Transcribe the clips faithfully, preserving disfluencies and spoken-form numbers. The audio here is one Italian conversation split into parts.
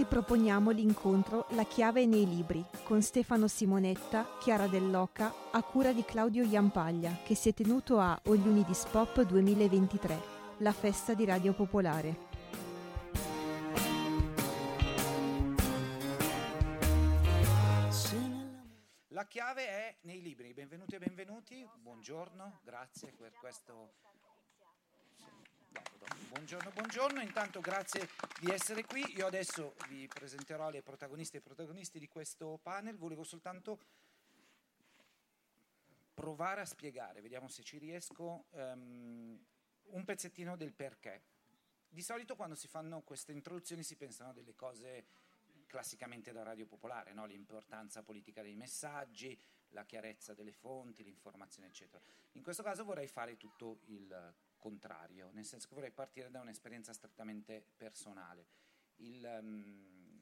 vi proponiamo l'incontro La chiave nei libri con Stefano Simonetta, Chiara Dell'Oca, a cura di Claudio Iampaglia, che si è tenuto a Ogliunidis Pop duemilaventitré, la festa di Radio Popolare. La chiave è nei libri. Benvenuti e benvenuti, buongiorno, grazie per questo. Buongiorno, buongiorno, intanto grazie di essere qui. Io adesso vi presenterò le protagoniste e protagonisti di questo panel. Volevo soltanto provare a spiegare, vediamo se ci riesco, um, un pezzettino del perché. Di solito quando si fanno queste introduzioni si pensano a delle cose classicamente da Radio Popolare, no? L'importanza politica dei messaggi, la chiarezza delle fonti, l'informazione eccetera. In questo caso vorrei fare tutto il contrario, nel senso che vorrei partire da un'esperienza strettamente personale. Il, um,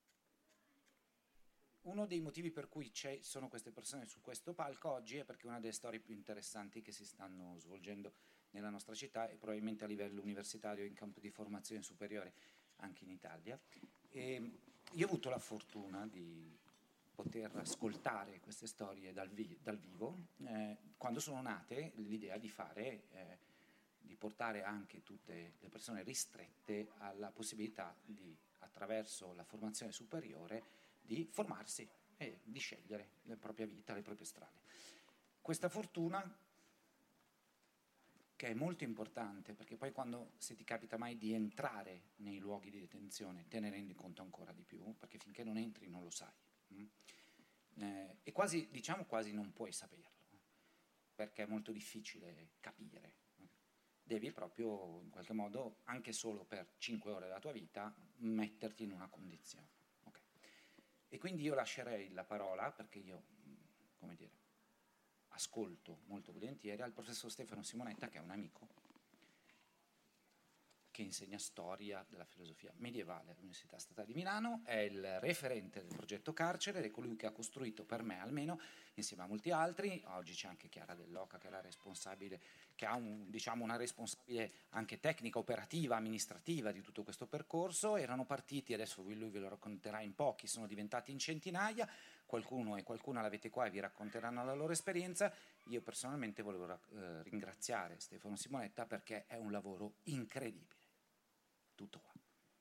uno dei motivi per cui ci sono queste persone su questo palco oggi è perché una delle storie più interessanti che si stanno svolgendo nella nostra città e probabilmente a livello universitario in campo di formazione superiore anche in Italia. E io ho avuto la fortuna di poter ascoltare queste storie dal, vi- dal vivo eh, quando sono nate l'idea di fare, eh, di portare anche tutte le persone ristrette alla possibilità di, attraverso la formazione superiore, di formarsi e di scegliere la propria vita, le proprie strade. Questa fortuna, che è molto importante, perché poi quando, se ti capita mai di entrare nei luoghi di detenzione, te ne rendi conto ancora di più, perché finché non entri non lo sai. Mm? Eh, e quasi, diciamo quasi non puoi saperlo, perché è molto difficile capire. Devi proprio, in qualche modo, anche solo per cinque ore della tua vita, metterti in una condizione. Okay. E quindi io lascerei la parola, perché io, come dire, ascolto molto volentieri al professor Stefano Simonetta, che è un amico che insegna storia della filosofia medievale all'Università Statale di Milano, è il referente del progetto Carcere ed è colui che ha costruito, per me almeno, insieme a molti altri, oggi c'è anche Chiara Dell'Oca che è la responsabile, che ha un, diciamo, una responsabile anche tecnica, operativa, amministrativa di tutto questo percorso. Erano partiti, adesso lui ve lo racconterà in pochi, sono diventati in centinaia, qualcuno e qualcuna l'avete qua e vi racconteranno la loro esperienza. Io personalmente volevo eh, ringraziare Stefano Simonetta perché è un lavoro incredibile. Tutto qua.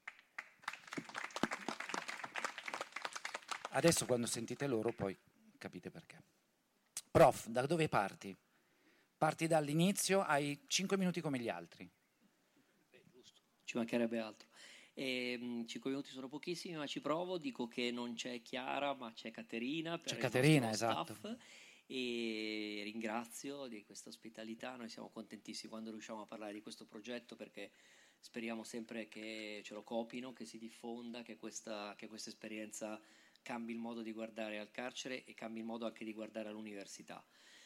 Adesso quando sentite loro poi capite perché. Prof, da dove parti? Parti dall'inizio, hai cinque minuti come gli altri. Beh, giusto, ci mancherebbe altro. E, cinque minuti sono pochissimi, ma ci provo. Dico che non c'è Chiara, ma c'è Caterina per c'è il Caterina, nostro esatto. staff. E ringrazio di questa ospitalità. Noi siamo contentissimi quando riusciamo a parlare di questo progetto, perché speriamo sempre che ce lo copino, che si diffonda, che questa, che questa esperienza cambi il modo di guardare al carcere e cambi il modo anche di guardare all'università.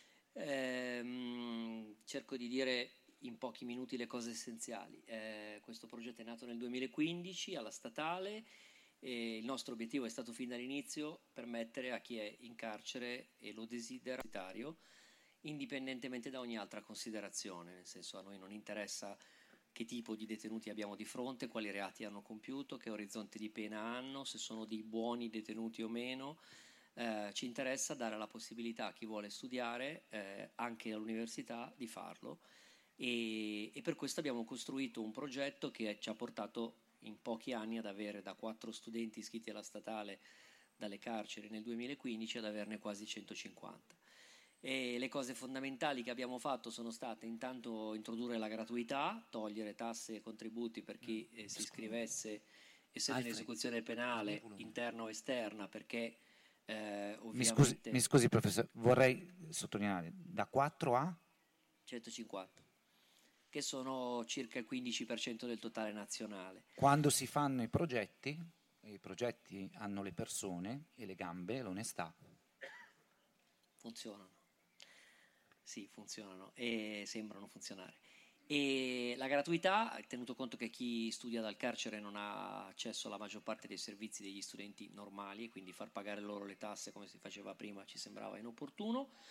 Ehm, cerco di dire in pochi minuti le cose essenziali. Eh, questo progetto è nato nel duemilaquindici alla Statale e il nostro obiettivo è stato fin dall'inizio permettere a chi è in carcere e lo desidera, indipendentemente da ogni altra considerazione, nel senso a noi non interessa che tipo di detenuti abbiamo di fronte, quali reati hanno compiuto, che orizzonte di pena hanno, se sono dei buoni detenuti o meno. Eh, ci interessa dare la possibilità a chi vuole studiare eh, anche all'università di farlo e, e per questo abbiamo costruito un progetto che ci ha portato in pochi anni ad avere da quattro studenti iscritti alla statale dalle carceri nel duemilaquindici ad averne quasi centocinquanta. E le cose fondamentali che abbiamo fatto sono state intanto introdurre la gratuità, togliere tasse e contributi per chi eh, si iscrivesse e se nell'esecuzione penale interna o esterna, perché eh, ovviamente... Mi scusi, mi scusi professore, vorrei sottolineare, da quattro a? centocinquanta, che sono circa il quindici per cento del totale nazionale. Quando si fanno i progetti, i progetti hanno le persone e le gambe e l'onestà. Funzionano. Sì, funzionano e sembrano funzionare. E la gratuità, tenuto conto che chi studia dal carcere non ha accesso alla maggior parte dei servizi degli studenti normali e quindi far pagare loro le tasse come si faceva prima ci sembrava inopportuno.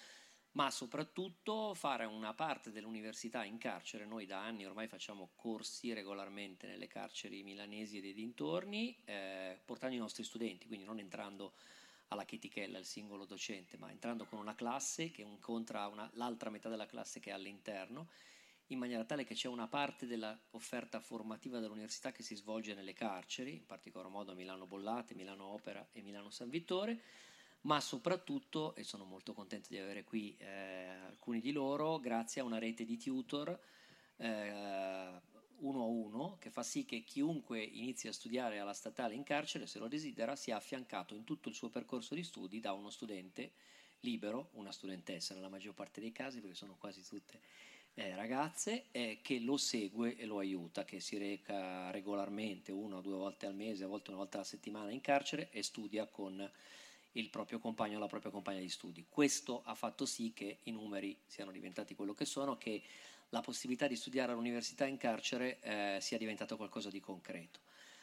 ma soprattutto fare una parte dell'università in carcere. Noi da anni ormai facciamo corsi regolarmente nelle carceri milanesi e dei dintorni, eh, portando i nostri studenti, quindi non entrando alla chetichella il singolo docente, ma entrando con una classe che incontra una, l'altra metà della classe che è all'interno, in maniera tale che c'è una parte dell'offerta formativa dell'università che si svolge nelle carceri, in particolar modo a Milano Bollate, Milano Opera e Milano San Vittore, ma soprattutto, e sono molto contento di avere qui eh, alcuni di loro, grazie a una rete di tutor eh, uno a uno, che fa sì che chiunque inizi a studiare alla statale in carcere, se lo desidera, sia affiancato in tutto il suo percorso di studi da uno studente libero, una studentessa nella maggior parte dei casi, perché sono quasi tutte eh, ragazze, eh, che lo segue e lo aiuta, che si reca regolarmente una o due volte al mese, a volte una volta alla settimana in carcere e studia con il proprio compagno o la propria compagna di studi. Questo ha fatto sì che i numeri siano diventati quello che sono, che la possibilità di studiare all'università in carcere eh, sia diventato qualcosa di concreto.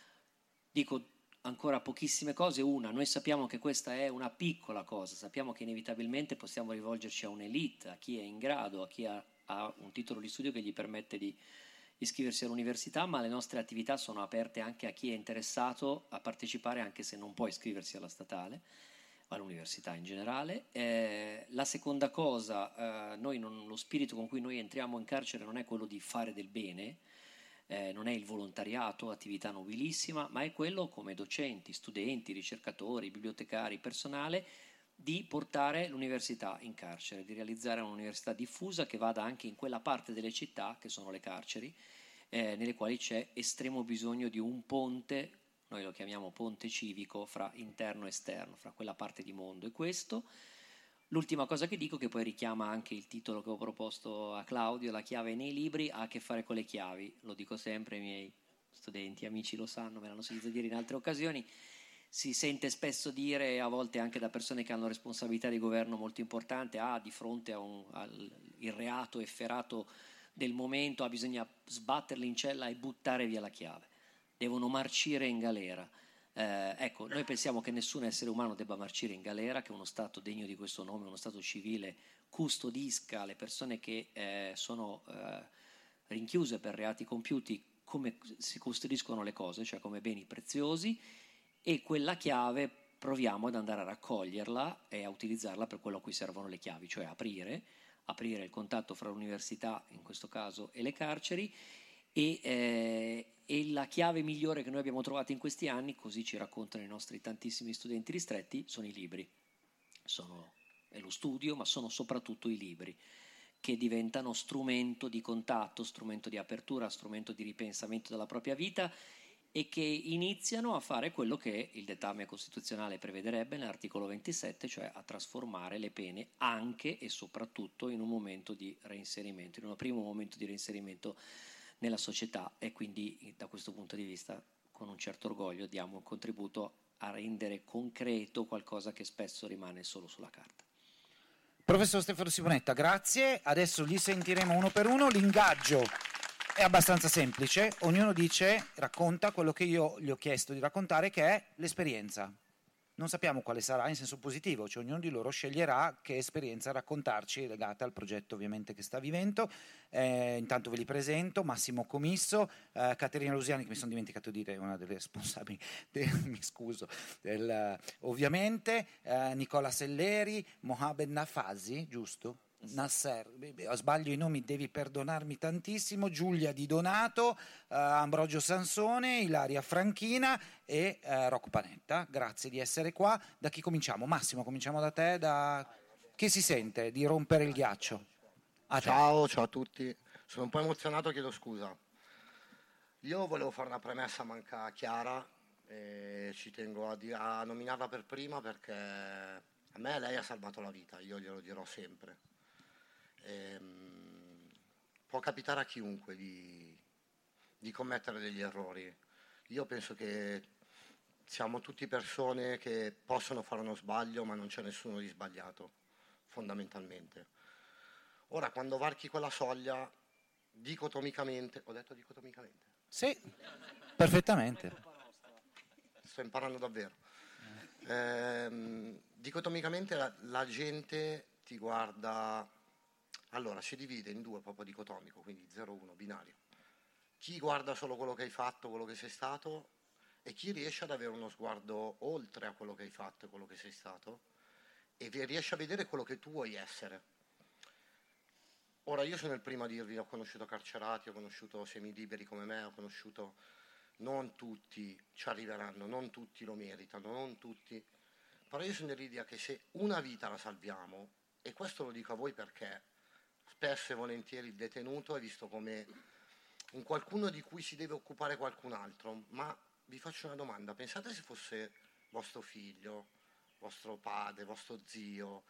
Dico ancora pochissime cose. Una, noi sappiamo che questa è una piccola cosa, sappiamo che inevitabilmente possiamo rivolgerci a un'elite, a chi è in grado, a chi ha, ha un titolo di studio che gli permette di iscriversi all'università, ma le nostre attività sono aperte anche a chi è interessato a partecipare, anche se non può iscriversi alla statale, all'università in generale. Eh, la seconda cosa, eh, noi non, lo spirito con cui noi entriamo in carcere non è quello di fare del bene, eh, non è il volontariato, attività nobilissima, ma è quello, come docenti, studenti, ricercatori, bibliotecari, personale, di portare l'università in carcere, di realizzare un'università diffusa che vada anche in quella parte delle città, che sono le carceri, eh, nelle quali c'è estremo bisogno di un ponte, noi lo chiamiamo ponte civico, fra interno e esterno, fra quella parte di mondo e questo. L'ultima cosa che dico, che poi richiama anche il titolo che ho proposto a Claudio, La chiave nei libri, ha a che fare con le chiavi. Lo dico sempre, i miei studenti, amici lo sanno, me l'hanno sentito dire in altre occasioni. Si sente spesso dire, a volte anche da persone che hanno responsabilità di governo molto importante, ah, di fronte a un, al il reato efferato del momento, ah, bisogna sbatterli in cella e buttare via la chiave. Devono marcire in galera. Eh, ecco, noi pensiamo che nessun essere umano debba marcire in galera, che uno Stato degno di questo nome, uno Stato civile, custodisca le persone che eh, sono eh, rinchiuse per reati compiuti come si custodiscono le cose, cioè come beni preziosi, e quella chiave proviamo ad andare a raccoglierla e a utilizzarla per quello a cui servono le chiavi, cioè aprire, aprire il contatto fra l'università, in questo caso, e le carceri, e, eh, e la chiave migliore che noi abbiamo trovato in questi anni, così ci raccontano i nostri tantissimi studenti ristretti, sono i libri. Sono, è lo studio, ma sono soprattutto i libri, che diventano strumento di contatto, strumento di apertura, strumento di ripensamento della propria vita, e che iniziano a fare quello che il dettame costituzionale prevederebbe nell'articolo ventisette, cioè a trasformare le pene anche e soprattutto in un momento di reinserimento, in un primo momento di reinserimento nella società, e quindi da questo punto di vista con un certo orgoglio diamo un contributo a rendere concreto qualcosa che spesso rimane solo sulla carta. Professor Stefano Simonetta, grazie. Adesso li sentiremo uno per uno. L'ingaggio è abbastanza semplice, ognuno dice, racconta quello che io gli ho chiesto di raccontare, che è l'esperienza. Non sappiamo quale sarà in senso positivo, cioè ognuno di loro sceglierà che esperienza raccontarci, legata al progetto ovviamente che sta vivendo. Eh, intanto ve li presento: Massimo Comisso, eh, Caterina Lusiani, che mi sono dimenticato di dire, una delle responsabili, de, mi scuso, del, ovviamente, eh, Nicola Selleri, Mohamed Nafasi, giusto? Nasser, sbaglio i nomi, devi perdonarmi tantissimo, Giulia Di Donato, eh, Ambrogio Sansone, Ilaria Franchina e eh, Rocco Panetta. Grazie di essere qua. Da chi cominciamo? Massimo, cominciamo da te. Da... Chi si sente di rompere il ghiaccio? A ciao, ciao a tutti. Sono un po' emozionato, chiedo scusa. Io volevo fare una premessa, manca Chiara, e ci tengo a, di- a nominarla per prima, perché a me lei ha salvato la vita, io glielo dirò sempre. Ehm, può capitare a chiunque di, di commettere degli errori. Io penso che siamo tutti persone che possono fare uno sbaglio, ma non c'è nessuno di sbagliato, fondamentalmente. Ora, quando varchi quella soglia, dicotomicamente, ho detto dicotomicamente? Sì, perfettamente. Sto imparando davvero. Ehm, dicotomicamente la, la gente ti guarda, allora si divide in due, proprio dicotomico, quindi zero uno, binario. Chi guarda solo quello che hai fatto, quello che sei stato, e chi riesce ad avere uno sguardo oltre a quello che hai fatto e quello che sei stato, e riesce a vedere quello che tu vuoi essere. Ora, io sono il primo a dirvi, ho conosciuto carcerati, ho conosciuto semiliberi come me, ho conosciuto, non tutti ci arriveranno, non tutti lo meritano, non tutti, però io sono dell'idea che se una vita la salviamo, e questo lo dico a voi perché spesso e volentieri il detenuto è visto come un qualcuno di cui si deve occupare qualcun altro, ma vi faccio una domanda, pensate se fosse vostro figlio, vostro padre, vostro zio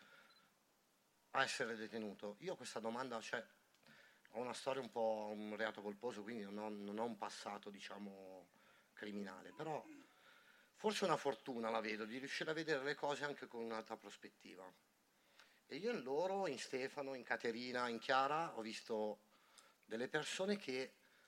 a essere detenuto. Io questa domanda, cioè, ho una storia un po' un reato colposo, quindi non ho, non ho un passato, diciamo, criminale, però forse una fortuna la vedo, di riuscire a vedere le cose anche con un'altra prospettiva. E io in loro, in Stefano, in Caterina, in Chiara, ho visto delle persone che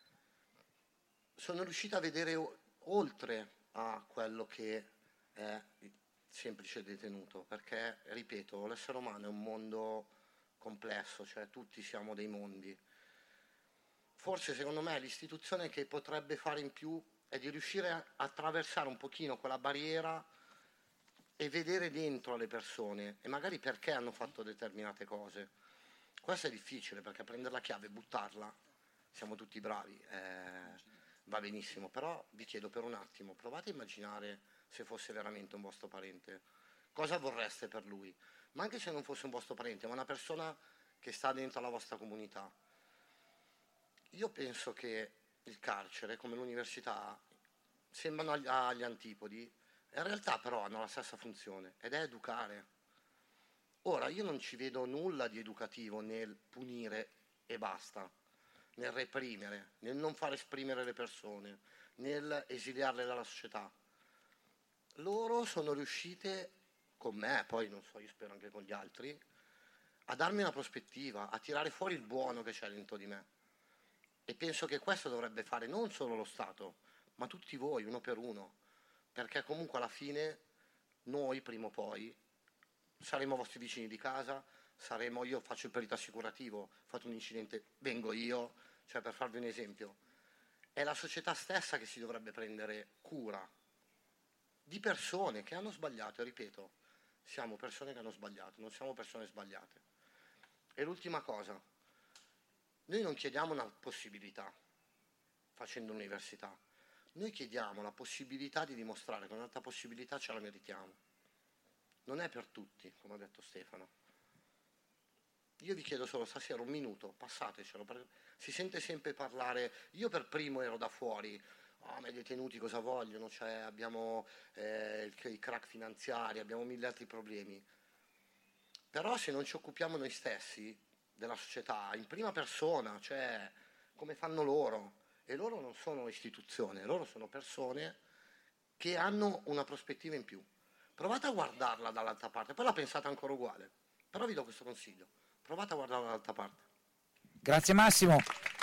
sono riuscite a vedere o- oltre a quello che è il semplice detenuto, perché, ripeto, l'essere umano è un mondo complesso, cioè tutti siamo dei mondi. Forse, secondo me, l'istituzione che potrebbe fare in più è di riuscire a attraversare un pochino quella barriera e vedere dentro le persone e magari perché hanno fatto determinate cose. Questo è difficile, perché prendere la chiave e buttarla, siamo tutti bravi, eh, va benissimo, però vi chiedo per un attimo, provate a immaginare se fosse veramente un vostro parente, cosa vorreste per lui? Ma anche se non fosse un vostro parente, ma una persona che sta dentro la vostra comunità. Io penso che il carcere, come l'università, sembrano agli, agli antipodi, in realtà però hanno la stessa funzione, ed è educare. Ora, io non ci vedo nulla di educativo nel punire e basta, nel reprimere, nel non far esprimere le persone, nel esiliarle dalla società. Loro sono riuscite, con me, poi non so, io spero anche con gli altri, a darmi una prospettiva, a tirare fuori il buono che c'è dentro di me. E penso che questo dovrebbe fare non solo lo Stato, ma tutti voi, uno per uno, perché comunque alla fine noi, prima o poi, saremo vostri vicini di casa, saremo, io faccio il perito assicurativo, ho fatto un incidente, vengo io, cioè per farvi un esempio. È la società stessa che si dovrebbe prendere cura di persone che hanno sbagliato, e ripeto, siamo persone che hanno sbagliato, non siamo persone sbagliate. E l'ultima cosa, noi non chiediamo una possibilità facendo l'università, noi chiediamo la possibilità di dimostrare che un'altra possibilità ce la meritiamo. Non è per tutti, come ha detto Stefano. Io vi chiedo solo stasera un minuto, passatecelo, perché si sente sempre parlare, io per primo ero da fuori, oh, ma i detenuti cosa vogliono, cioè abbiamo eh, il, i crack finanziari, abbiamo mille altri problemi. Però se non ci occupiamo noi stessi della società, in prima persona, cioè come fanno loro, e loro non sono istituzioni, loro sono persone che hanno una prospettiva in più. Provate a guardarla dall'altra parte, poi la pensate ancora uguale, però vi do questo consiglio, provate a guardarla dall'altra parte. Grazie Massimo.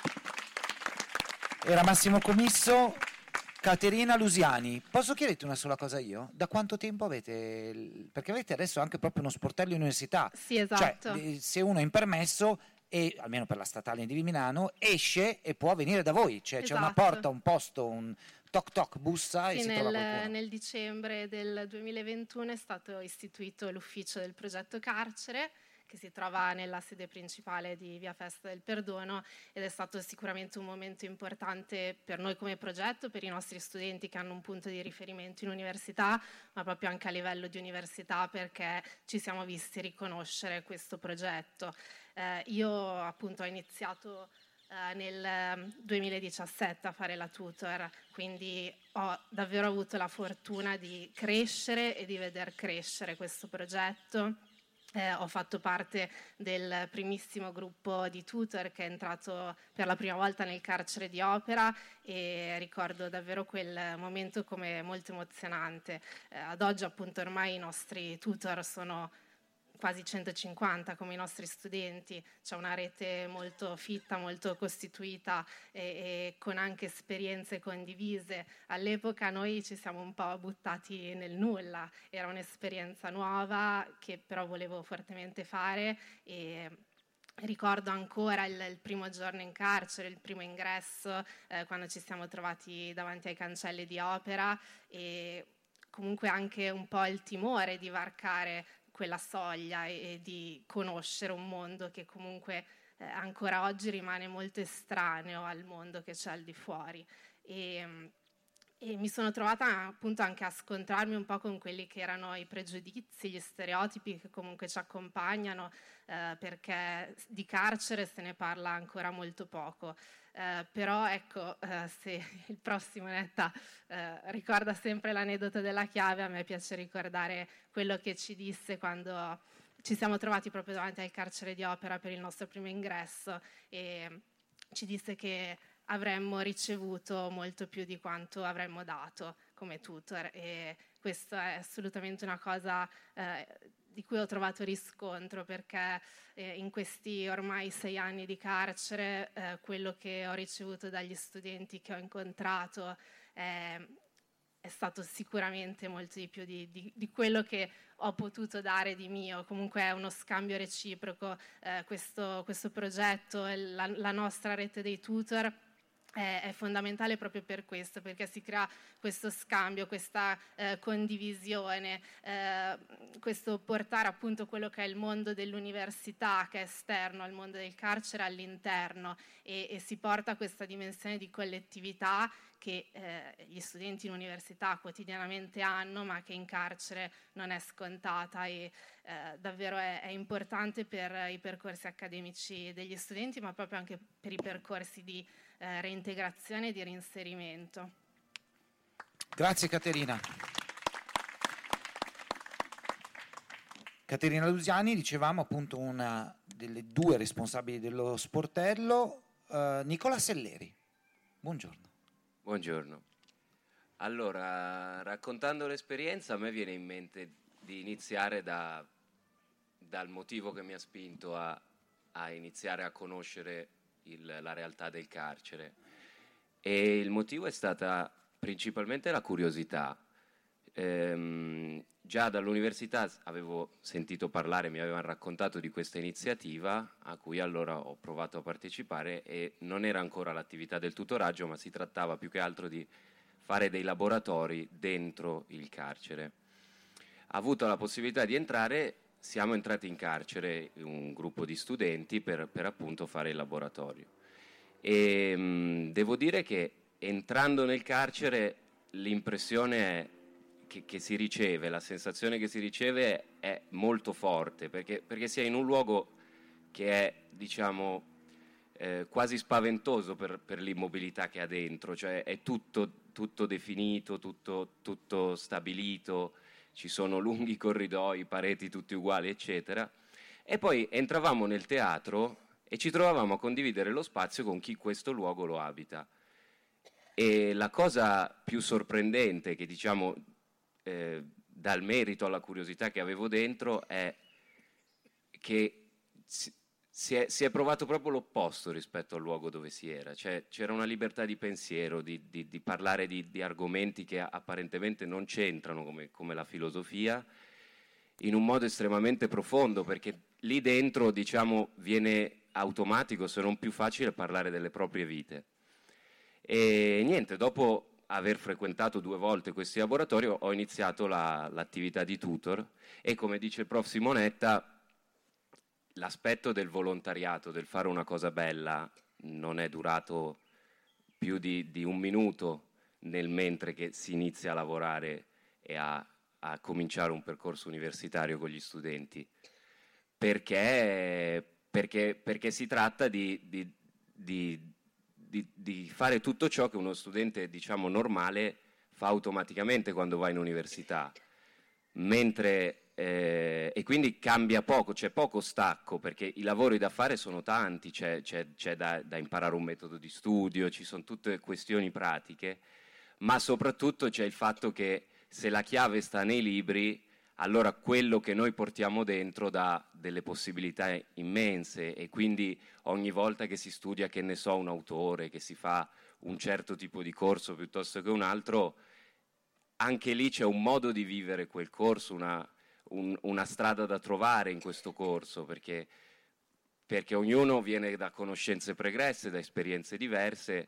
Era Massimo Commisso. Caterina Lusiani, posso chiederti una sola cosa io? Da quanto tempo avete, perché avete adesso anche proprio uno sportello università, sì, esatto. Cioè se uno è impermesso, e almeno per la statale di Viminano, esce e può venire da voi, cioè esatto. C'è una porta, un posto, un toc toc, bussa sì, e si nel, trova qualcuno. Nel dicembre del duemilaventuno è stato istituito l'ufficio del progetto Carcere, che si trova nella sede principale di Via Festa del Perdono, ed è stato sicuramente un momento importante per noi come progetto, per i nostri studenti che hanno un punto di riferimento in università, ma proprio anche a livello di università, perché ci siamo visti riconoscere questo progetto. Eh, io appunto ho iniziato eh, nel duemiladiciassette a fare la tutor, quindi ho davvero avuto la fortuna di crescere e di veder crescere questo progetto. Eh, ho fatto parte del primissimo gruppo di tutor che è entrato per la prima volta nel carcere di Opera, e ricordo davvero quel momento come molto emozionante. Eh, ad oggi appunto ormai i nostri tutor sono quasi centocinquanta come i nostri studenti, c'è una rete molto fitta, molto costituita e, e con anche esperienze condivise. All'epoca noi ci siamo un po' buttati nel nulla, era un'esperienza nuova che però volevo fortemente fare e ricordo ancora il, il primo giorno in carcere, il primo ingresso, eh, quando ci siamo trovati davanti ai cancelli di Opera e comunque anche un po' il timore di varcare quella soglia e, e di conoscere un mondo che comunque eh, ancora oggi rimane molto estraneo al mondo che c'è al di fuori. E, E mi sono trovata appunto anche a scontrarmi un po' con quelli che erano i pregiudizi, gli stereotipi che comunque ci accompagnano, eh, perché di carcere se ne parla ancora molto poco. Eh, però ecco, eh, se il prossimo Netta eh, ricorda sempre l'aneddoto della chiave, a me piace ricordare quello che ci disse quando ci siamo trovati proprio davanti al carcere di Opera per il nostro primo ingresso e ci disse che avremmo ricevuto molto più di quanto avremmo dato come tutor e questo è assolutamente una cosa eh, di cui ho trovato riscontro perché eh, in questi ormai sei anni di carcere eh, quello che ho ricevuto dagli studenti che ho incontrato eh, è stato sicuramente molto di più di, di, di quello che ho potuto dare di mio. Comunque è uno scambio reciproco, eh, questo, questo progetto, la, la nostra rete dei tutor è fondamentale proprio per questo, perché si crea questo scambio, questa eh, condivisione, eh, questo portare appunto quello che è il mondo dell'università, che è esterno al mondo del carcere, all'interno e, e si porta questa dimensione di collettività che eh, gli studenti in università quotidianamente hanno, ma che in carcere non è scontata e eh, davvero è, è importante per i percorsi accademici degli studenti, ma proprio anche per i percorsi di eh, reintegrazione e di reinserimento. Grazie Caterina. Caterina Lusiani, dicevamo appunto una delle due responsabili dello sportello, eh, Nicola Selleri. Buongiorno. Buongiorno. Allora, raccontando l'esperienza, a me viene in mente di iniziare da, dal motivo che mi ha spinto a, a iniziare a conoscere il, la realtà del carcere. E il motivo è stata principalmente la curiosità. Ehm, già dall'università avevo sentito parlare, mi avevano raccontato di questa iniziativa a cui allora ho provato a partecipare e non era ancora l'attività del tutoraggio, ma si trattava più che altro di fare dei laboratori dentro il carcere. Ha avuto la possibilità di entrare, siamo entrati in carcere, un gruppo di studenti, per, per appunto fare il laboratorio. E mh, devo dire che entrando nel carcere l'impressione è Che, che si riceve, la sensazione che si riceve è molto forte, perché, perché si è in un luogo che è, diciamo, eh, quasi spaventoso per, per l'immobilità che ha dentro, cioè è tutto, tutto definito, tutto, tutto stabilito, ci sono lunghi corridoi, pareti tutti uguali, eccetera. E poi entravamo nel teatro e ci trovavamo a condividere lo spazio con chi questo luogo lo abita. E la cosa più sorprendente che, diciamo, Eh, dal merito alla curiosità che avevo dentro è che si, si, è, si è provato proprio l'opposto rispetto al luogo dove si era, cioè c'era una libertà di pensiero, di, di, di parlare di, di argomenti che apparentemente non c'entrano come, come la filosofia in un modo estremamente profondo, perché lì dentro, diciamo, viene automatico, se non più facile, parlare delle proprie vite. E niente, dopo aver frequentato due volte questi laboratori ho iniziato la, l'attività di tutor e, come dice il prof Simonetta, l'aspetto del volontariato, del fare una cosa bella, non è durato più di, di un minuto nel mentre che si inizia a lavorare e a, a cominciare un percorso universitario con gli studenti, perché, perché, perché si tratta di, di, di Di, di fare tutto ciò che uno studente, diciamo, normale fa automaticamente quando va in università, mentre eh, e quindi cambia poco, c'è poco stacco, perché i lavori da fare sono tanti, c'è, c'è, c'è da, da imparare un metodo di studio, ci sono tutte questioni pratiche, ma soprattutto c'è il fatto che se la chiave sta nei libri, allora quello che noi portiamo dentro dà delle possibilità immense, e quindi ogni volta che si studia, che ne so, un autore, che si fa un certo tipo di corso piuttosto che un altro, anche lì c'è un modo di vivere quel corso, una, un, una strada da trovare in questo corso, perché, perché ognuno viene da conoscenze pregresse, da esperienze diverse,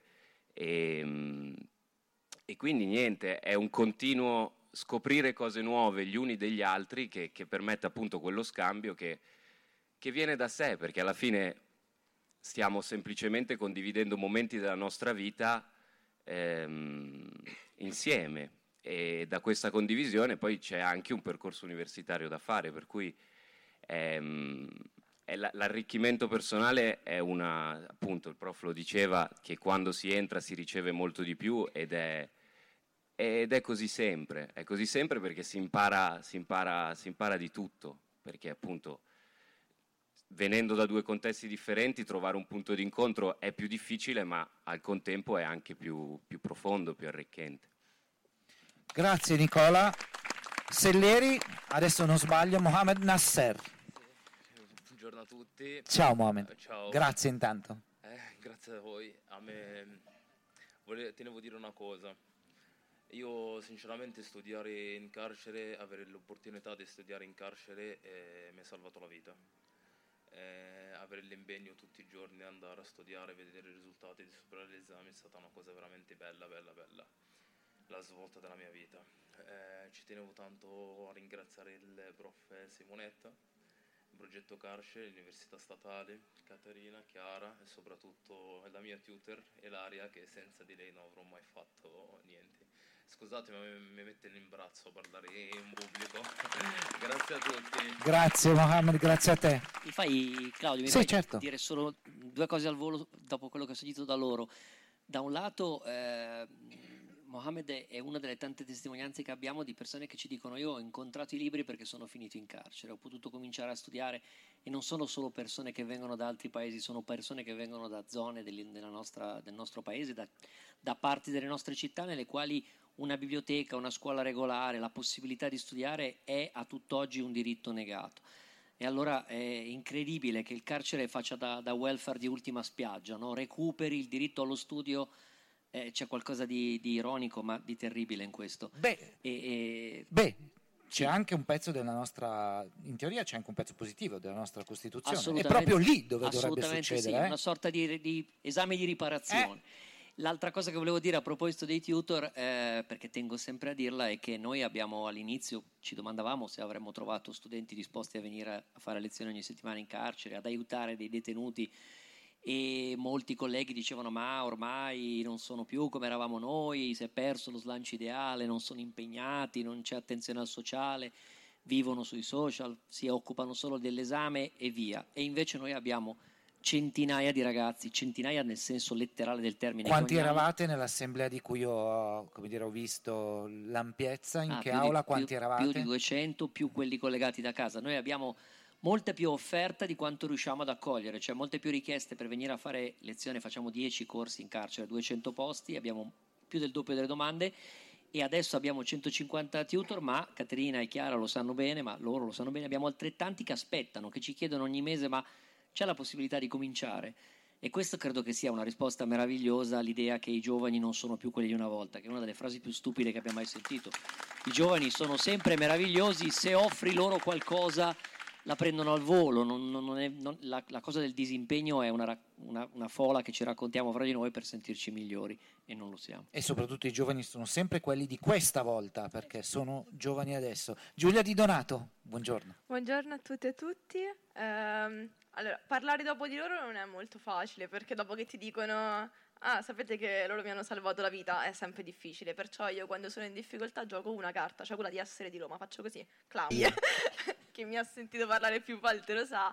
e, e quindi niente, è un continuo scoprire cose nuove gli uni degli altri che, che permette appunto quello scambio che, che viene da sé, perché alla fine stiamo semplicemente condividendo momenti della nostra vita ehm, insieme, e da questa condivisione poi c'è anche un percorso universitario da fare, per cui ehm, è la, l'arricchimento personale è una, appunto il prof lo diceva, che quando si entra si riceve molto di più, ed è Ed è così sempre, è così sempre perché si impara, si impara, si impara di tutto, perché appunto venendo da due contesti differenti trovare un punto di incontro è più difficile, ma al contempo è anche più, più profondo, più arricchente. Grazie Nicola. Selleri, adesso non sbaglio, Mohamed Nasser. Buongiorno a tutti. Ciao Mohamed. Ciao. Grazie intanto. Eh, grazie a voi. A me volevo, tenevo a dire una cosa. Io sinceramente studiare in carcere, avere l'opportunità di studiare in carcere eh, mi ha salvato la vita. Eh, avere l'impegno tutti i giorni, andare a studiare, vedere i risultati, di superare gli esami è stata una cosa veramente bella, bella, bella. La svolta della mia vita. Eh, ci tenevo tanto a ringraziare il prof Simonetta, il progetto Carcere, l'Università Statale, Caterina, Chiara e soprattutto la mia tutor Ilaria, che senza di lei non avrò mai fatto niente. Scusatemi, mi mette in imbarazzo a parlare in pubblico. Grazie a tutti. Grazie Mohamed, grazie a te. Mi fai, Claudio, mi sì, fai certo. dire solo due cose al volo dopo quello che ho sentito da loro. Da un lato, eh, Mohamed è una delle tante testimonianze che abbiamo di persone che ci dicono: io ho incontrato i libri perché sono finito in carcere, ho potuto cominciare a studiare, e non sono solo persone che vengono da altri paesi, sono persone che vengono da zone delle, della nostra, del nostro paese, da, da parti delle nostre città nelle quali una biblioteca, una scuola regolare, la possibilità di studiare è a tutt'oggi un diritto negato. E allora è incredibile che il carcere faccia da, da welfare di ultima spiaggia, no? Recuperi il diritto allo studio, eh, c'è qualcosa di, di ironico ma di terribile in questo. Beh, e, e... beh c'è anche un pezzo della nostra, in teoria c'è anche un pezzo positivo della nostra Costituzione, è proprio lì dove dovrebbe succedere. Sì, eh? una sorta di, di esame di riparazione. Eh. L'altra cosa che volevo dire a proposito dei tutor, eh, perché tengo sempre a dirla, è che noi abbiamo all'inizio, ci domandavamo se avremmo trovato studenti disposti a venire a fare lezioni ogni settimana in carcere, ad aiutare dei detenuti, e molti colleghi dicevano: ma ormai non sono più come eravamo noi, si è perso lo slancio ideale, non sono impegnati, non c'è attenzione al sociale, vivono sui social, si occupano solo dell'esame e via. E invece noi abbiamo centinaia di ragazzi, centinaia nel senso letterale del termine. Quanti eravate anno... nell'assemblea di cui ho, come dire, ho visto l'ampiezza? In ah, che aula? Di, quanti più, eravate? Più di duecento, più quelli collegati da casa. Noi abbiamo molta più offerta di quanto riusciamo ad accogliere, cioè molte più richieste per venire a fare lezione. Facciamo dieci corsi in carcere, duecento posti, abbiamo più del doppio delle domande, e adesso abbiamo centocinquanta tutor, ma Caterina e Chiara lo sanno bene, ma loro lo sanno bene, abbiamo altrettanti che aspettano, che ci chiedono ogni mese: ma c'è la possibilità di cominciare? E questo credo che sia una risposta meravigliosa all'idea che i giovani non sono più quelli di una volta, che è una delle frasi più stupide che abbiamo mai sentito. I giovani sono sempre meravigliosi, se offri loro qualcosa la prendono al volo, non, non è, non, la, la cosa del disimpegno è una, una, una fola che ci raccontiamo fra di noi per sentirci migliori, e non lo siamo. E soprattutto i giovani sono sempre quelli di questa volta, perché sono giovani adesso. Giulia Di Donato, buongiorno. Buongiorno a tutte e tutti. Um, allora, parlare dopo di loro non è molto facile, perché dopo che ti dicono: ah, sapete che loro mi hanno salvato la vita, è sempre difficile. Perciò io, quando sono in difficoltà, gioco una carta, cioè quella di essere di Roma, faccio così, Claudia, che mi ha sentito parlare più volte lo sa.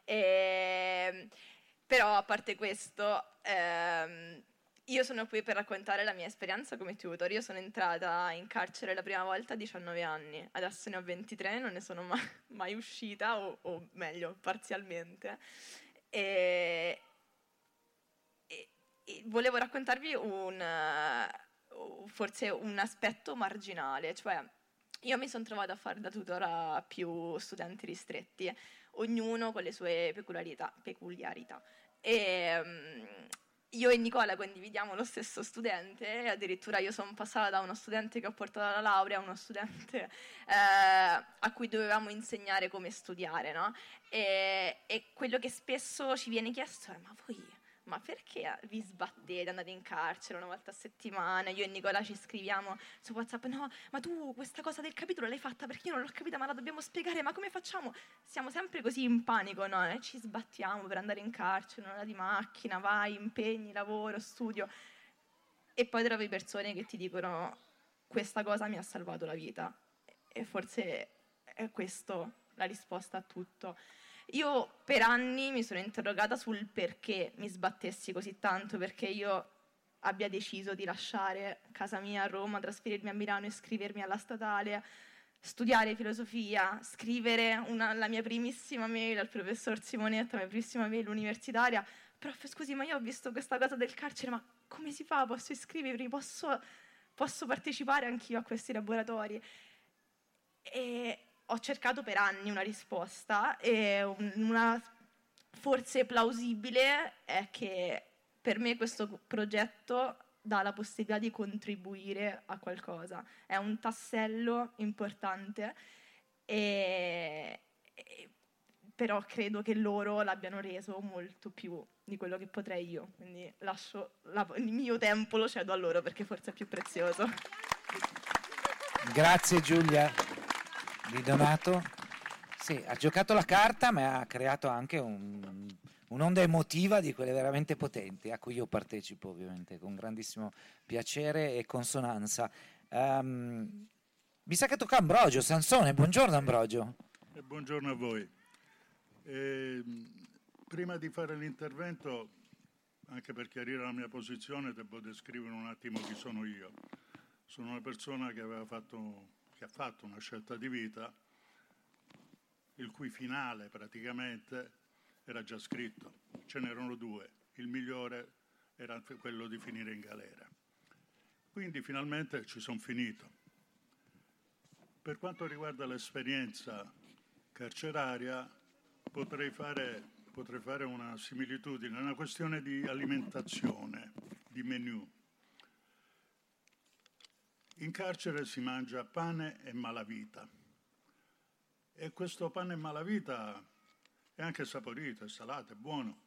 E... però a parte questo, ehm, io sono qui per raccontare la mia esperienza come tutor. Io sono entrata in carcere la prima volta a diciannove anni, adesso ne ho ventitré, non ne sono mai, mai uscita, o, o meglio, parzialmente. E... e, e volevo raccontarvi un, uh, forse un aspetto marginale, cioè io mi sono trovata a fare da tutor a più studenti ristretti, ognuno con le sue peculiarità. peculiarità. E, um, io e Nicola condividiamo lo stesso studente, e addirittura io sono passata da uno studente che ho portato alla laurea a uno studente eh, a cui dovevamo insegnare come studiare, no? E, e quello che spesso ci viene chiesto è: ma voi, ma perché vi sbattete, andate in carcere una volta a settimana? Io e Nicola ci scriviamo su WhatsApp: no, ma tu questa cosa del capitolo l'hai fatta perché io non l'ho capita, ma la dobbiamo spiegare, ma come facciamo? Siamo sempre così in panico, no? E ci sbattiamo per andare in carcere, un'ora di macchina, vai, impegni, lavoro, studio. E poi trovi persone che ti dicono: questa cosa mi ha salvato la vita. E forse è questo la risposta a tutto. Io per anni mi sono interrogata sul perché mi sbattessi così tanto, perché io abbia deciso di lasciare casa mia a Roma, trasferirmi a Milano, iscrivermi alla statale, studiare filosofia, scrivere una, la mia primissima mail al professor Simonetta, la mia primissima mail universitaria: prof, scusi, ma io ho visto questa cosa del carcere, ma come si fa? Posso iscrivermi? Posso, posso partecipare anch'io a questi laboratori? E ho cercato per anni una risposta, e una forse plausibile è che per me questo progetto dà la possibilità di contribuire a qualcosa. È un tassello importante, e, e, però credo che loro l'abbiano reso molto più di quello che potrei io. Quindi lascio la, il mio tempo, lo cedo a loro perché forse è più prezioso. Grazie Giulia Di Donato. Sì, ha giocato la carta, ma ha creato anche un, un'onda emotiva di quelle veramente potenti, a cui io partecipo ovviamente con grandissimo piacere e consonanza. Um, mi sa che tocca Ambrogio Sansone. Buongiorno Ambrogio. E buongiorno a voi. E, prima di fare l'intervento, anche per chiarire la mia posizione, devo descrivere un attimo chi sono io. Sono una persona che aveva fatto che ha fatto una scelta di vita, il cui finale praticamente era già scritto. Ce n'erano due, il migliore era quello di finire in galera. Quindi finalmente ci sono finito. Per quanto riguarda l'esperienza carceraria, potrei fare, potrei fare una similitudine, una questione di alimentazione, di menù. In carcere si mangia pane e malavita, e questo pane e malavita è anche saporito, è salato, è buono,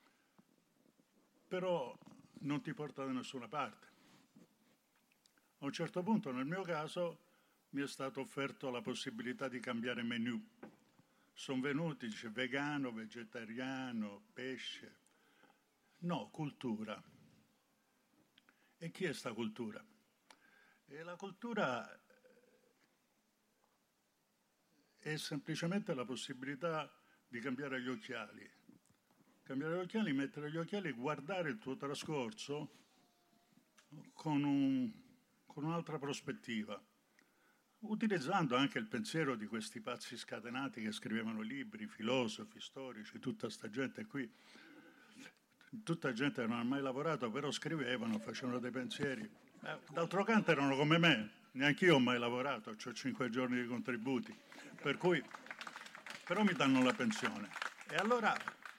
però non ti porta da nessuna parte. A un certo punto, nel mio caso, mi è stato offerto la possibilità di cambiare menù. Sono venuti, dice, vegano, vegetariano, pesce. No, cultura. E chi è sta cultura? E la cultura è semplicemente la possibilità di cambiare gli occhiali. Cambiare gli occhiali, mettere gli occhiali e guardare il tuo trascorso con, un, con un'altra prospettiva, utilizzando anche il pensiero di questi pazzi scatenati che scrivevano libri, filosofi, storici, tutta sta gente qui, tutta gente che non ha mai lavorato, però scrivevano, facevano dei pensieri. Eh, d'altro canto erano come me, neanche io ho mai lavorato, ho cinque giorni di contributi, per cui però mi danno la pensione. E allora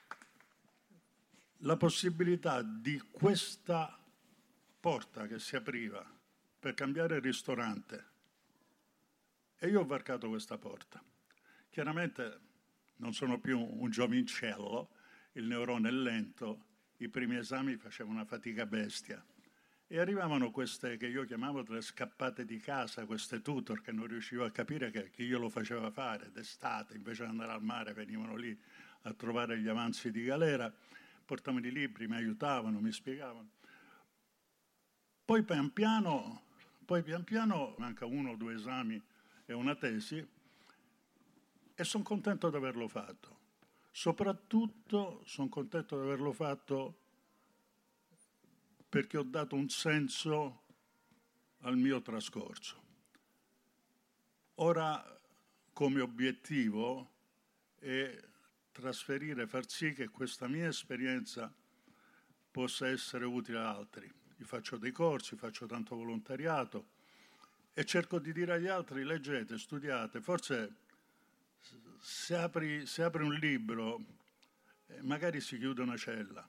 la possibilità di questa porta che si apriva per cambiare il ristorante, e io ho varcato questa porta. Chiaramente non sono più un giovincello, il neurone è lento, i primi esami facevano una fatica bestia. E arrivavano queste che io chiamavo delle scappate di casa, queste tutor che non riuscivo a capire che chi glielo faceva fare d'estate, invece di andare al mare venivano lì a trovare gli avanzi di galera, portavano i libri, mi aiutavano, mi spiegavano. Poi pian piano, poi pian piano manca uno o due esami e una tesi, e sono contento di averlo fatto. Soprattutto sono contento di averlo fatto perché ho dato un senso al mio trascorso. Ora, come obiettivo, è trasferire, far sì che questa mia esperienza possa essere utile a altri. Io faccio dei corsi, faccio tanto volontariato, e cerco di dire agli altri: leggete, studiate, forse se apri, se apri un libro eh, magari si chiude una cella.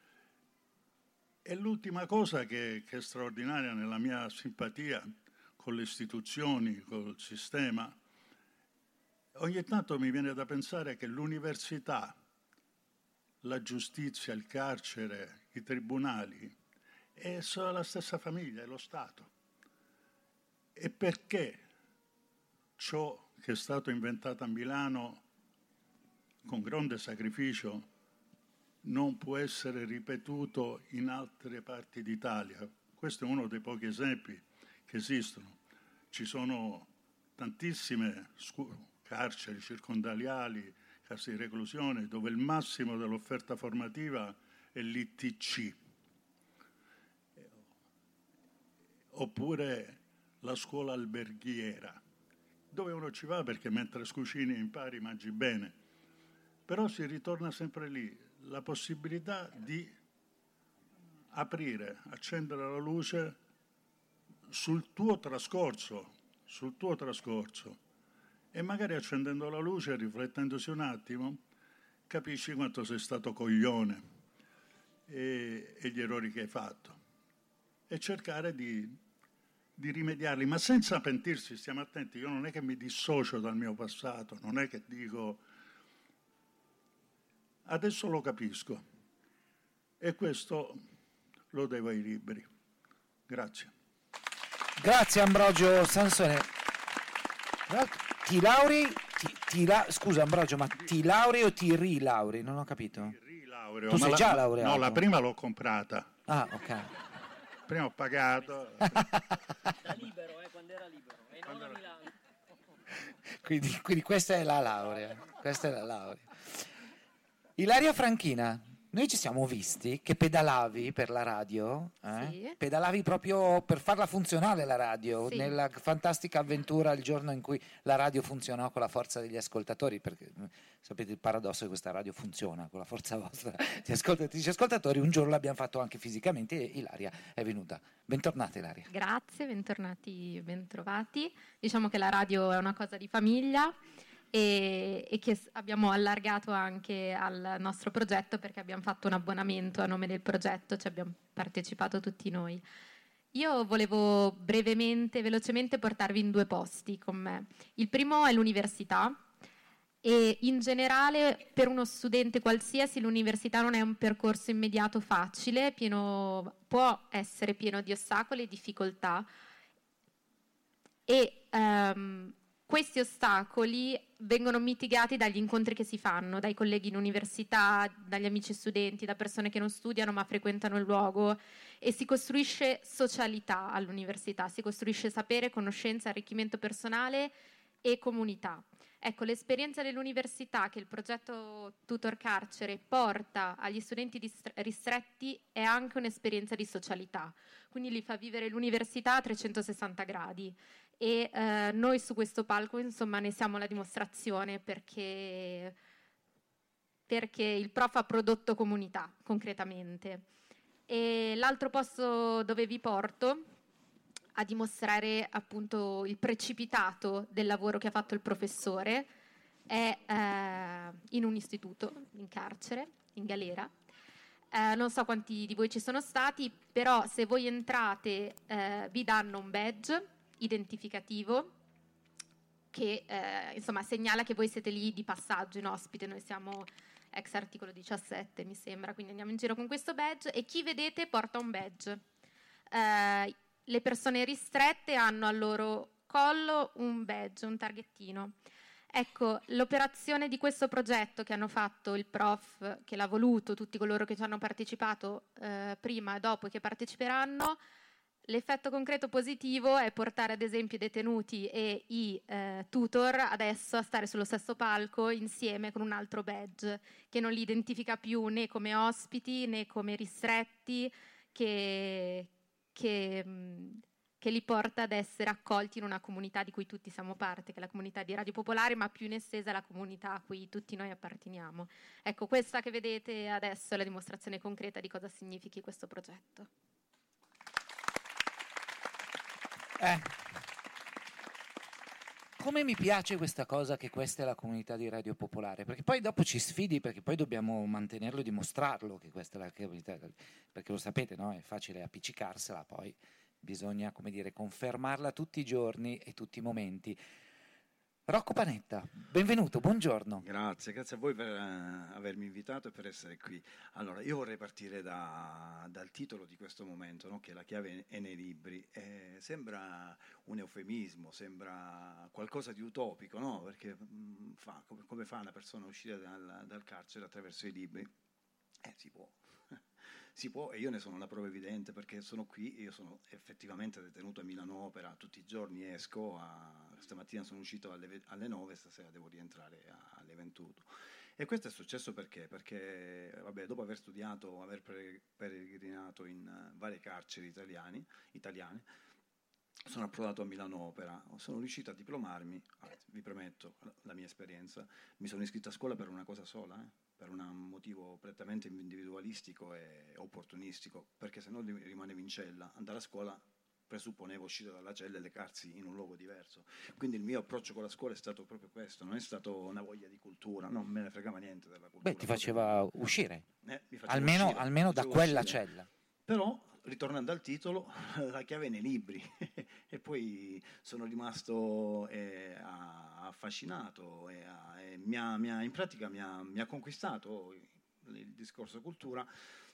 E l'ultima cosa che, che è straordinaria nella mia simpatia con le istituzioni, col sistema, ogni tanto mi viene da pensare che l'università, la giustizia, il carcere, i tribunali, è solo la stessa famiglia, è lo Stato. E perché ciò che è stato inventato a Milano con grande sacrificio non può essere ripetuto in altre parti d'Italia? Questo è uno dei pochi esempi che esistono. Ci sono tantissime scu- carceri circondariali, case di reclusione, dove il massimo dell'offerta formativa è l'I T C. Oppure la scuola alberghiera, dove uno ci va perché mentre scucini impari, mangi bene. Però si ritorna sempre lì, la possibilità di aprire, accendere la luce sul tuo trascorso, sul tuo trascorso. E magari accendendo la luce, riflettendosi un attimo, capisci quanto sei stato coglione e, e gli errori che hai fatto. E cercare di, di rimediarli, ma senza pentirsi, stiamo attenti, io non è che mi dissocio dal mio passato, non è che dico adesso lo capisco e questo lo devo ai libri. Grazie. Grazie Ambrogio Sansone. Ti laurei, ti, ti la, scusa Ambrogio, ma ti laurei o ti rilaurei? Non ho capito. Ti rilaureo. Tu sei la, già laureato? No, la prima l'ho comprata. Ah, ok. Prima ho pagato. Da libero, eh, quando era libero, e non a Milano. Quindi, quindi questa è la laurea. Questa è la laurea. Ilaria Franchina, noi ci siamo visti che pedalavi per la radio, eh? Sì. Pedalavi proprio per farla funzionare la radio, Sì. nella fantastica avventura il giorno in cui la radio funzionò con la forza degli ascoltatori, perché sapete il paradosso è che questa radio funziona con la forza vostra di ascoltatrici e ascoltatori, un giorno l'abbiamo fatto anche fisicamente e Ilaria è venuta. Bentornata Ilaria. Grazie, bentornati, bentrovati. Diciamo che la radio è una cosa di famiglia e, e che abbiamo allargato anche al nostro progetto perché abbiamo fatto un abbonamento a nome del progetto, ci abbiamo partecipato tutti noi. Io volevo brevemente, velocemente portarvi in due posti con me. Il primo è l'università e in generale per uno studente qualsiasi l'università non è un percorso immediato facile, pieno, può essere pieno di ostacoli e difficoltà e um, questi ostacoli vengono mitigati dagli incontri che si fanno, dai colleghi in università, dagli amici studenti, da persone che non studiano ma frequentano il luogo e si costruisce socialità all'università, si costruisce sapere, conoscenza, arricchimento personale e comunità. Ecco, l'esperienza dell'università che il progetto Tutor Carcere porta agli studenti ristretti è anche un'esperienza di socialità, quindi li fa vivere l'università a trecentosessanta gradi. E eh, noi su questo palco insomma ne siamo la dimostrazione perché, perché il prof ha prodotto comunità concretamente. E l'altro posto dove vi porto a dimostrare appunto il precipitato del lavoro che ha fatto il professore è eh, in un istituto, in carcere, in galera. Eh, non so quanti di voi ci sono stati, però se voi entrate eh, vi danno un badge identificativo che eh, insomma segnala che voi siete lì di passaggio in ospite. Noi siamo ex articolo diciassette mi sembra, quindi andiamo in giro con questo badge e chi vedete porta un badge. Eh, le persone ristrette hanno al loro collo un badge, un targhettino. Ecco, l'operazione di questo progetto che hanno fatto il prof, che l'ha voluto, tutti coloro che ci hanno partecipato eh, prima e dopo e che parteciperanno, l'effetto concreto positivo è portare ad esempio i detenuti e i eh, tutor adesso a stare sullo stesso palco insieme con un altro badge che non li identifica più né come ospiti né come ristretti, che, che, mh, che li porta ad essere accolti in una comunità di cui tutti siamo parte, che è la comunità di Radio Popolare, ma più in estesa la comunità a cui tutti noi apparteniamo. Ecco, questa che vedete adesso è la dimostrazione concreta di cosa significhi questo progetto. Eh, come mi piace questa cosa che questa è la comunità di Radio Popolare, perché poi dopo ci sfidi, perché poi dobbiamo mantenerlo e dimostrarlo che questa è la comunità, perché lo sapete, no? È facile appiccicarsela, poi bisogna, come dire, confermarla tutti i giorni e tutti i momenti. Rocco Panetta, benvenuto, buongiorno. Grazie, grazie a voi per uh, avermi invitato e per essere qui. Allora, io vorrei partire da, dal titolo di questo momento, no? Che la chiave è nei libri. Eh, sembra un eufemismo, sembra qualcosa di utopico, no? Perché mh, fa, come, come fa una persona a uscire dal, dal carcere attraverso i libri? Eh, si può. Si può, e io ne sono una prova evidente, perché sono qui, io sono effettivamente detenuto a Milano Opera, tutti i giorni esco, a, stamattina sono uscito alle, alle nove, stasera devo rientrare a, alle ventuno. E questo è successo perché? Perché vabbè, dopo aver studiato, aver peregrinato in uh, varie carceri italiani, italiane, sono approdato a Milano Opera, sono riuscito a diplomarmi, vi premetto la mia esperienza, mi sono iscritto a scuola per una cosa sola, eh, per un motivo prettamente individualistico e opportunistico, perché se no rimanevo in cella, andare a scuola presupponevo uscire dalla cella e recarsi in un luogo diverso, quindi il mio approccio con la scuola è stato proprio questo, non è stato una voglia di cultura, non me ne fregava niente della cultura. Beh, ti faceva proprio uscire, eh, mi faceva almeno, uscire, almeno da quella uscire. cella. Però, ritornando al titolo, la chiave è nei libri e poi sono rimasto eh, affascinato e, e mi ha, mi ha, in pratica mi ha, mi ha conquistato il discorso cultura.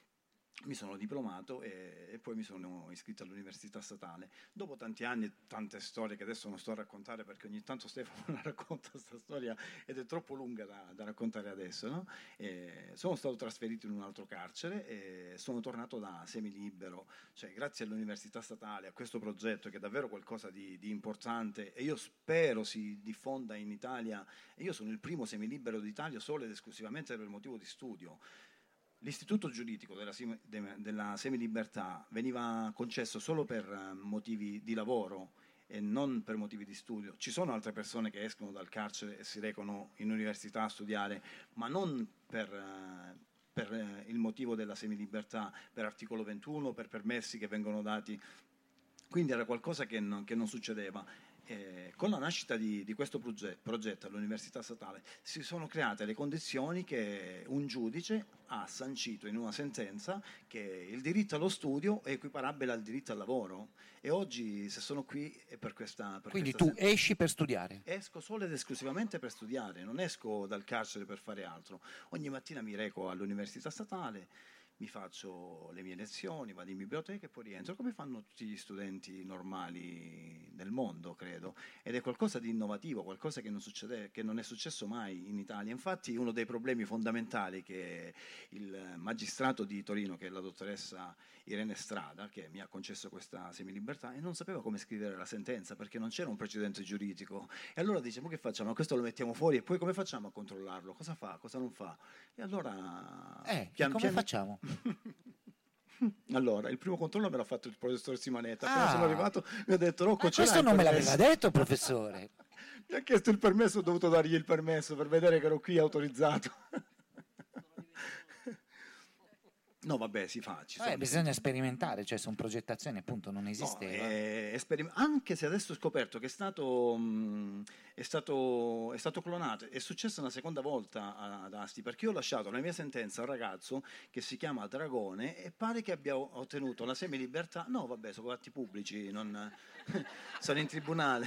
Mi sono diplomato e, e poi mi sono iscritto all'Università Statale. Dopo tanti anni e tante storie che adesso non sto a raccontare, perché ogni tanto Stefano la racconta questa storia ed è troppo lunga da, da raccontare adesso, no? E sono stato trasferito in un altro carcere e sono tornato da semilibero, cioè grazie all'Università Statale, a questo progetto che è davvero qualcosa di, di importante e io spero si diffonda in Italia. E io sono il primo semilibero d'Italia solo ed esclusivamente per motivo di studio. L'istituto giuridico della, della semilibertà veniva concesso solo per motivi di lavoro e non per motivi di studio. Ci sono altre persone che escono dal carcere e si recano in università a studiare, ma non per, per il motivo della semilibertà, per articolo ventuno, per permessi che vengono dati. Quindi era qualcosa che non, che non succedeva. Eh, con la nascita di, di questo progetto, progetto all'Università Statale si sono create le condizioni che un giudice ha sancito in una sentenza che il diritto allo studio è equiparabile al diritto al lavoro e oggi se sono qui è per questa per Quindi questa tu sentenza. Esci per studiare? Esco solo ed esclusivamente per studiare, non esco dal carcere per fare altro. Ogni mattina mi reco all'Università Statale, mi faccio le mie lezioni, vado in biblioteca e poi rientro, come fanno tutti gli studenti normali del mondo, credo. Ed è qualcosa di innovativo, qualcosa che non succede, che non è successo mai in Italia. Infatti uno dei problemi fondamentali che il magistrato di Torino, che è la dottoressa Irene Strada, che mi ha concesso questa semilibertà, e non sapeva come scrivere la sentenza, perché non c'era un precedente giuridico. E allora diciamo, che facciamo? Questo lo mettiamo fuori e poi come facciamo a controllarlo? Cosa fa? Cosa non fa? E allora... Eh, pian come pian... facciamo? Allora, il primo controllo me l'ha fatto il professor Simonetta. Ah. Appena sono arrivato mi ha detto Rocco, ah, questo non me l'aveva detto, professore. Mi ha chiesto il permesso, ho dovuto dargli il permesso per vedere che ero qui autorizzato. No, vabbè, si fa. Ci sono eh, bisogna sperimentare, cioè sono progettazioni, appunto, non esisteva. No, è, è sperim- anche se adesso ho scoperto che è stato, mh, è stato, è stato clonato, è successo una seconda volta ad Asti, perché io ho lasciato la mia sentenza a un ragazzo che si chiama Dragone e pare che abbia ottenuto la semilibertà. No, vabbè, sono atti pubblici, non sono in tribunale.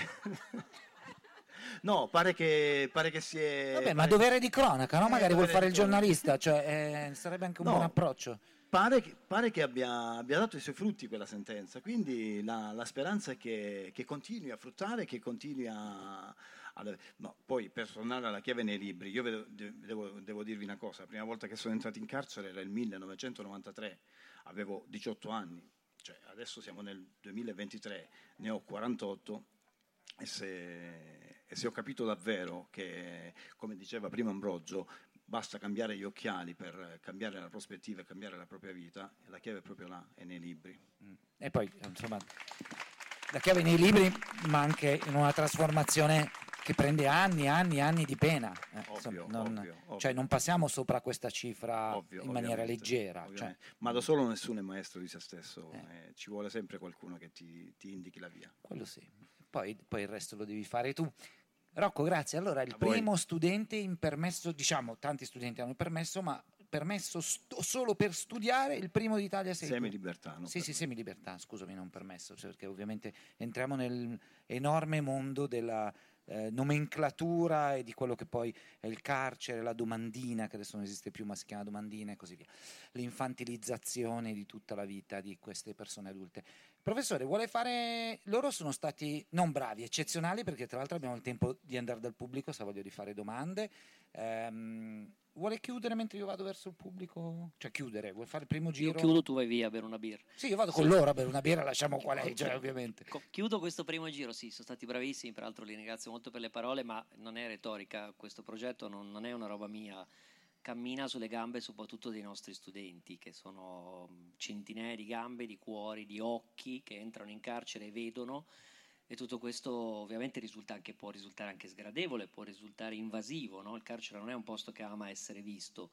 No, pare che, pare che si è... Vabbè, ma dovere di cronaca, no? Eh, Magari vuol fare il cronaca. giornalista, cioè eh, sarebbe anche un No, buon approccio. Pare che, pare che abbia, abbia dato i suoi frutti quella sentenza, quindi la, la speranza è che, che continui a fruttare, che continui a... a no, poi per tornare alla chiave nei libri, io vedo, devo, devo dirvi una cosa, la prima volta che sono entrato in carcere era il millenovecentonovantatré, avevo diciotto anni, cioè adesso siamo nel duemilaventitré, ne ho quarantotto e se... E se ho capito davvero che, come diceva prima Ambrogio, basta cambiare gli occhiali per cambiare la prospettiva e cambiare la propria vita, la chiave è proprio là, è nei libri. E poi, insomma, la chiave nei libri, ma anche in una trasformazione che prende anni, anni, anni di pena. Eh, Ovvio, insomma, non, ovvio, ovvio. Cioè non passiamo sopra questa cifra Ovvio, in maniera ovviamente, leggera. ovviamente. Cioè, Ma da solo nessuno è maestro di se stesso, Eh. eh, ci vuole sempre qualcuno che ti, ti indichi la via. quello sì. Poi, poi il resto lo devi fare tu. Rocco, grazie. Allora, il A voi. primo studente in permesso, diciamo, tanti studenti hanno il permesso, ma permesso st- solo per studiare, il primo d'Italia sei tu. Semilibertà, no? Sì, sì, semilibertà, scusami, non permesso, cioè, perché ovviamente entriamo nell'enorme mondo della eh, nomenclatura e di quello che poi è il carcere, la domandina, che adesso non esiste più, ma si chiama domandina e così via. L'infantilizzazione di tutta la vita di queste persone adulte. Professore, vuole fare... Loro sono stati non bravi, eccezionali, perché tra l'altro abbiamo il tempo di andare dal pubblico, se ha voglia di fare domande. Ehm, vuole chiudere mentre io vado verso il pubblico? Cioè chiudere, vuole fare il primo giro? Io chiudo, tu vai via a bere una birra. Sì, io vado Sì. con loro a bere una birra, lasciamo qua lei, cioè, ovviamente. Co- Chiudo questo primo giro, sì, sono stati bravissimi, peraltro li ringrazio molto per le parole, ma non è retorica, questo progetto non, non è una roba mia, cammina sulle gambe soprattutto dei nostri studenti, che sono centinaia di gambe, di cuori, di occhi che entrano in carcere e vedono, e tutto questo ovviamente risulta anche, può risultare anche sgradevole, può risultare invasivo, no? Il carcere non è un posto che ama essere visto.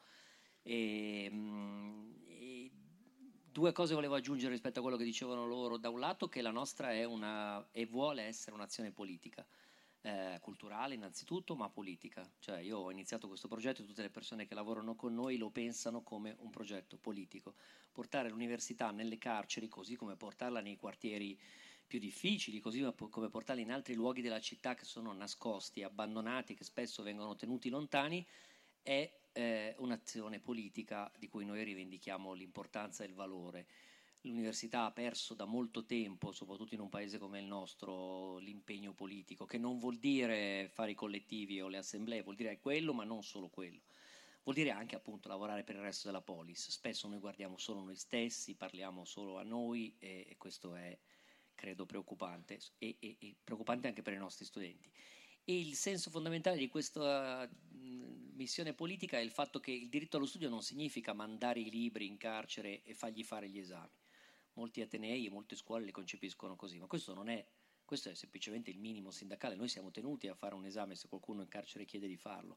E, mh, e due cose volevo aggiungere rispetto a quello che dicevano loro. Da un lato che la nostra è una e vuole essere un'azione politica, eh, culturale innanzitutto, ma politica. Cioè io ho iniziato questo progetto e tutte le persone che lavorano con noi lo pensano come un progetto politico. Portare l'università nelle carceri, così come portarla nei quartieri più difficili, così come portarli in altri luoghi della città che sono nascosti, abbandonati, che spesso vengono tenuti lontani, è eh, un'azione politica di cui noi rivendichiamo l'importanza e il valore. L'università ha perso da molto tempo, soprattutto in un paese come il nostro, l'impegno politico, che non vuol dire fare i collettivi o le assemblee, vuol dire quello, ma non solo quello. Vuol dire anche appunto lavorare per il resto della polis. Spesso noi guardiamo solo noi stessi, parliamo solo a noi e, e questo è, credo, preoccupante e, e, e preoccupante anche per i nostri studenti. E il senso fondamentale di questa mh, missione politica è il fatto che il diritto allo studio non significa mandare i libri in carcere e fargli fare gli esami. Molti atenei e molte scuole li concepiscono così, ma questo non è, questo è semplicemente il minimo sindacale. Noi siamo tenuti a fare un esame se qualcuno in carcere chiede di farlo.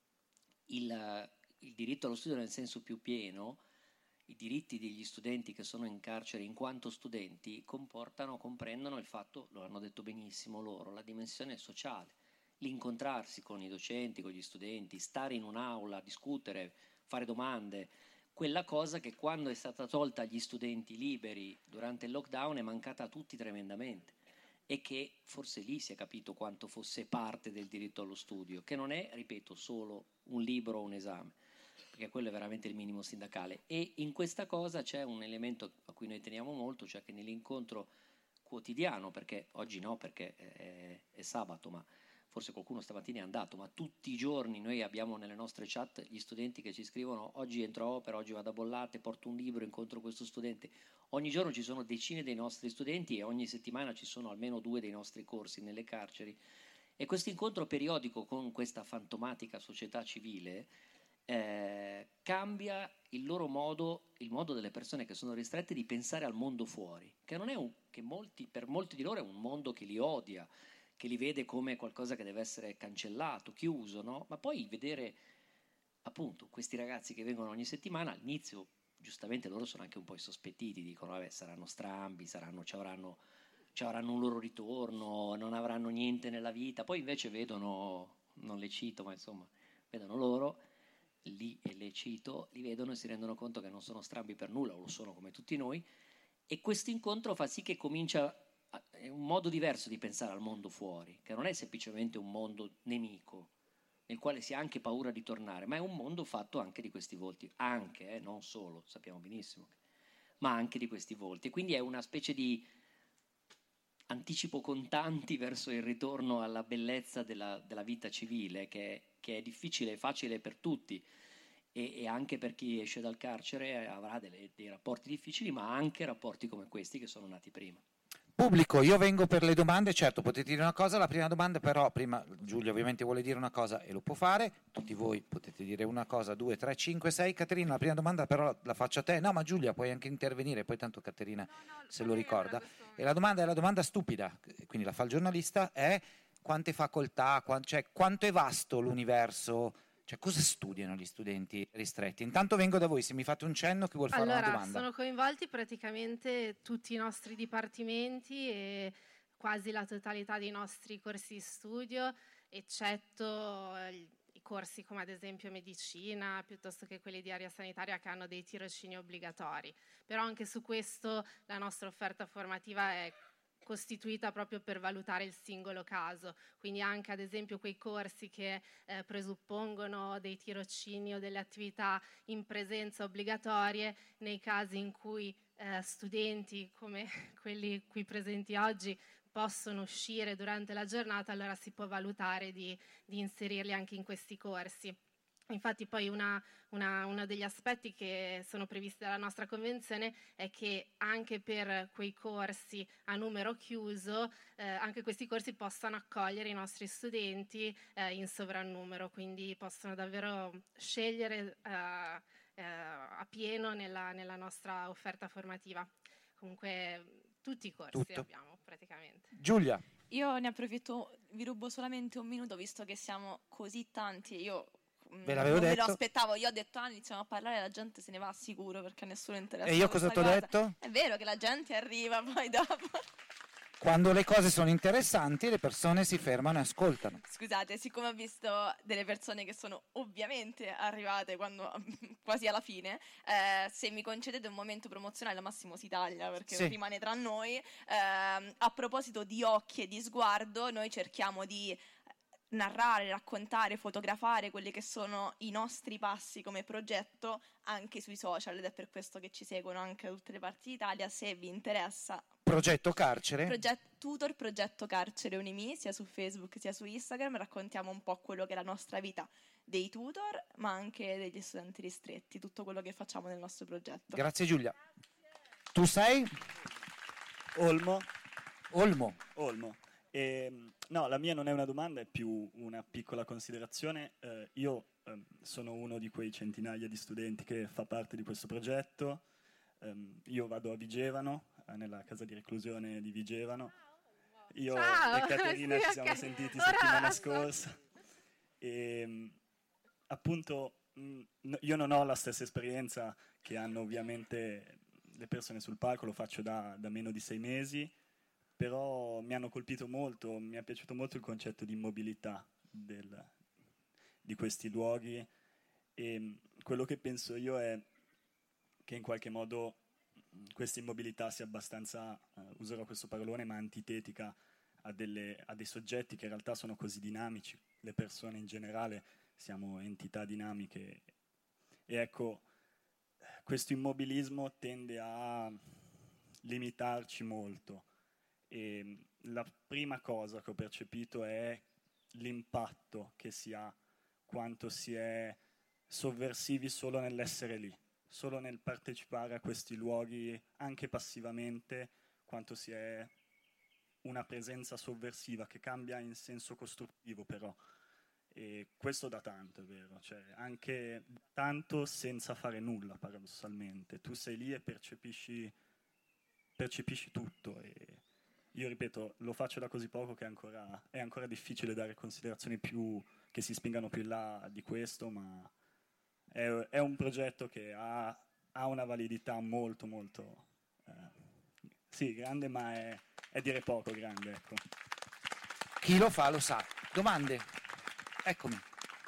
Il, il diritto allo studio nel senso più pieno, i diritti degli studenti che sono in carcere in quanto studenti comportano, comprendono il fatto, lo hanno detto benissimo loro, la dimensione sociale, l'incontrarsi con i docenti, con gli studenti, stare in un'aula, discutere, fare domande, quella cosa che quando è stata tolta agli studenti liberi durante il lockdown è mancata a tutti tremendamente e che forse lì si è capito quanto fosse parte del diritto allo studio, che non è, ripeto, solo un libro o un esame, perché quello è veramente il minimo sindacale. E in questa cosa c'è un elemento a cui noi teniamo molto, cioè che nell'incontro quotidiano, perché oggi no, perché è, è sabato, ma forse qualcuno stamattina è andato, ma tutti i giorni noi abbiamo nelle nostre chat gli studenti che ci scrivono: oggi entro a opera, oggi vado a Bollate, porto un libro, incontro questo studente. Ogni giorno ci sono decine dei nostri studenti e ogni settimana ci sono almeno due dei nostri corsi nelle carceri. E questo incontro periodico con questa fantomatica società civile eh, cambia il loro modo, il modo delle persone che sono ristrette di pensare al mondo fuori, che non è un, che molti, per molti di loro è un mondo che li odia, che li vede come qualcosa che deve essere cancellato, chiuso, no? Ma poi vedere appunto questi ragazzi che vengono ogni settimana, all'inizio giustamente loro sono anche un po' sospettiti, dicono vabbè saranno strambi, saranno, ci, avranno, ci avranno un loro ritorno, non avranno niente nella vita, poi invece vedono, non le cito, ma insomma vedono loro, lì e le cito, li vedono e si rendono conto che non sono strambi per nulla, o lo sono come tutti noi, e questo incontro fa sì che comincia è un modo diverso di pensare al mondo fuori, che non è semplicemente un mondo nemico nel quale si ha anche paura di tornare, ma è un mondo fatto anche di questi volti, anche, eh, non solo, sappiamo benissimo, ma anche di questi volti. E quindi è una specie di anticipo con tanti verso il ritorno alla bellezza della, della vita civile, che, che è difficile e facile per tutti, e, e anche per chi esce dal carcere avrà delle, dei rapporti difficili, ma anche rapporti come questi che sono nati prima. Pubblico, io vengo per le domande, certo potete dire una cosa, la prima domanda però, prima Giulia ovviamente vuole dire una cosa e lo può fare, tutti voi potete dire una cosa, due, tre, cinque, sei, Caterina la prima domanda però la, la faccio a te, no ma Giulia puoi anche intervenire, poi tanto Caterina no, no, se lo ricorda, e la domanda è la domanda stupida, quindi la fa il giornalista, è quante facoltà, quant, cioè quanto è vasto l'universo, cioè cosa studiano gli studenti ristretti? Intanto vengo da voi, se mi fate un cenno chi vuol fare allora, una domanda. Sono coinvolti praticamente tutti i nostri dipartimenti e quasi la totalità dei nostri corsi di studio, eccetto eh, i corsi come ad esempio medicina, piuttosto che quelli di area sanitaria che hanno dei tirocini obbligatori. Però anche su questo la nostra offerta formativa è costituita proprio per valutare il singolo caso, quindi anche ad esempio quei corsi che eh, presuppongono dei tirocini o delle attività in presenza obbligatorie, nei casi in cui eh, studenti come quelli qui presenti oggi possono uscire durante la giornata, allora si può valutare di, di inserirli anche in questi corsi. Infatti poi una, una, uno degli aspetti che sono previsti dalla nostra convenzione è che anche per quei corsi a numero chiuso, eh, anche questi corsi possano accogliere i nostri studenti eh, in sovrannumero, quindi possono davvero scegliere eh, eh, a pieno nella, nella nostra offerta formativa. Comunque tutti i corsi Tutto. abbiamo praticamente. Giulia. Io ne approfitto, vi rubo solamente un minuto visto che siamo così tanti. Io Ve l'avevo non detto. me lo aspettavo, io ho detto ah, iniziamo a parlare, la gente se ne va sicuro perché a nessuno interessa. E io cosa questa t'ho cosa. detto? È vero che la gente arriva poi dopo. Quando le cose sono interessanti, le persone si fermano e ascoltano. Scusate, siccome ho visto delle persone che sono ovviamente arrivate quando, quasi alla fine, eh, se mi concedete un momento promozionale, al massimo si taglia perché Sì. rimane tra noi. Eh, a proposito di occhi e di sguardo, noi cerchiamo di narrare, raccontare, fotografare quelli che sono i nostri passi come progetto anche sui social, ed è per questo che ci seguono anche da tutte le parti d'Italia. Se vi interessa, Progetto Carcere. Progetto Tutor Progetto Carcere Unimi, sia su Facebook sia su Instagram, raccontiamo un po' quello che è la nostra vita dei tutor, ma anche degli studenti ristretti, tutto quello che facciamo nel nostro progetto. Grazie Giulia. Tu sei? Olmo. Olmo. Olmo. E, no, la mia non è una domanda, è più una piccola considerazione. Eh, io eh, sono uno di quei centinaia di studenti che fa parte di questo progetto. Um, io vado a Vigevano, eh, nella casa di reclusione di Vigevano. Io Ciao. e Caterina Sì, ci siamo ok. sentiti Ora settimana so- scorsa. E, appunto, mh, no- io non ho la stessa esperienza che hanno ovviamente le persone sul palco, lo faccio da, da meno di sei mesi, però mi hanno colpito molto, mi è piaciuto molto il concetto di immobilità del, di questi luoghi, e mh, quello che penso io è che in qualche modo questa immobilità sia abbastanza, uh, userò questo parolone, ma antitetica a, delle, a dei soggetti che in realtà sono così dinamici. Le persone in generale siamo entità dinamiche, e ecco, questo immobilismo tende a limitarci molto, e la prima cosa che ho percepito è l'impatto che si ha quanto si è sovversivi solo nell'essere lì, solo nel partecipare a questi luoghi anche passivamente, quanto si è una presenza sovversiva che cambia in senso costruttivo però, e questo da tanto, è vero, cioè anche tanto senza fare nulla paradossalmente, tu sei lì e percepisci, percepisci tutto, e io ripeto, lo faccio da così poco che è ancora, è ancora difficile dare considerazioni più che si spingano più in là di questo, ma è, è un progetto che ha, ha una validità molto molto eh, sì, grande, ma è, è dire poco grande, ecco. Chi lo fa lo sa. Domande? Eccomi.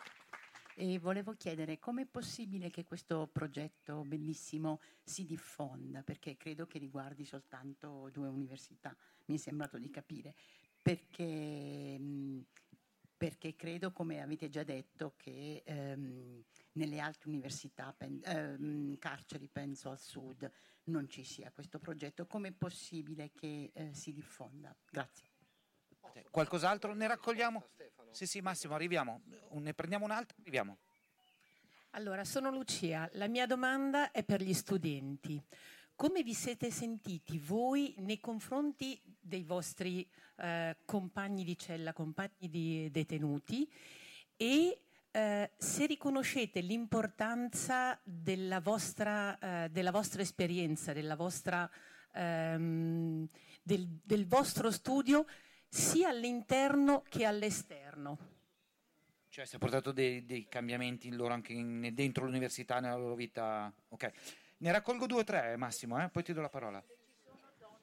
E volevo chiedere com'è possibile che questo progetto bellissimo si diffonda, perché credo che riguardi soltanto due università, mi è sembrato di capire, perché, mh, perché credo, come avete già detto, che ehm, nelle altre università, pen, ehm, carceri, penso al sud, non ci sia questo progetto. Com'è possibile che eh, si diffonda? Grazie. Qualcos'altro? Ne raccogliamo? Sì, sì, Massimo, arriviamo. Ne prendiamo un'altra? Arriviamo. Allora, sono Lucia. La mia domanda è per gli studenti. Come vi siete sentiti voi nei confronti dei vostri eh, compagni di cella, compagni di detenuti, e eh, se riconoscete l'importanza della vostra, eh, della vostra esperienza, della vostra, ehm, del, del vostro studio, sia all'interno che all'esterno. Cioè, si è portato dei, dei cambiamenti in loro anche in, dentro l'università, nella loro vita. Ok. Ne raccolgo due o tre, Massimo, eh? Poi ti do la parola.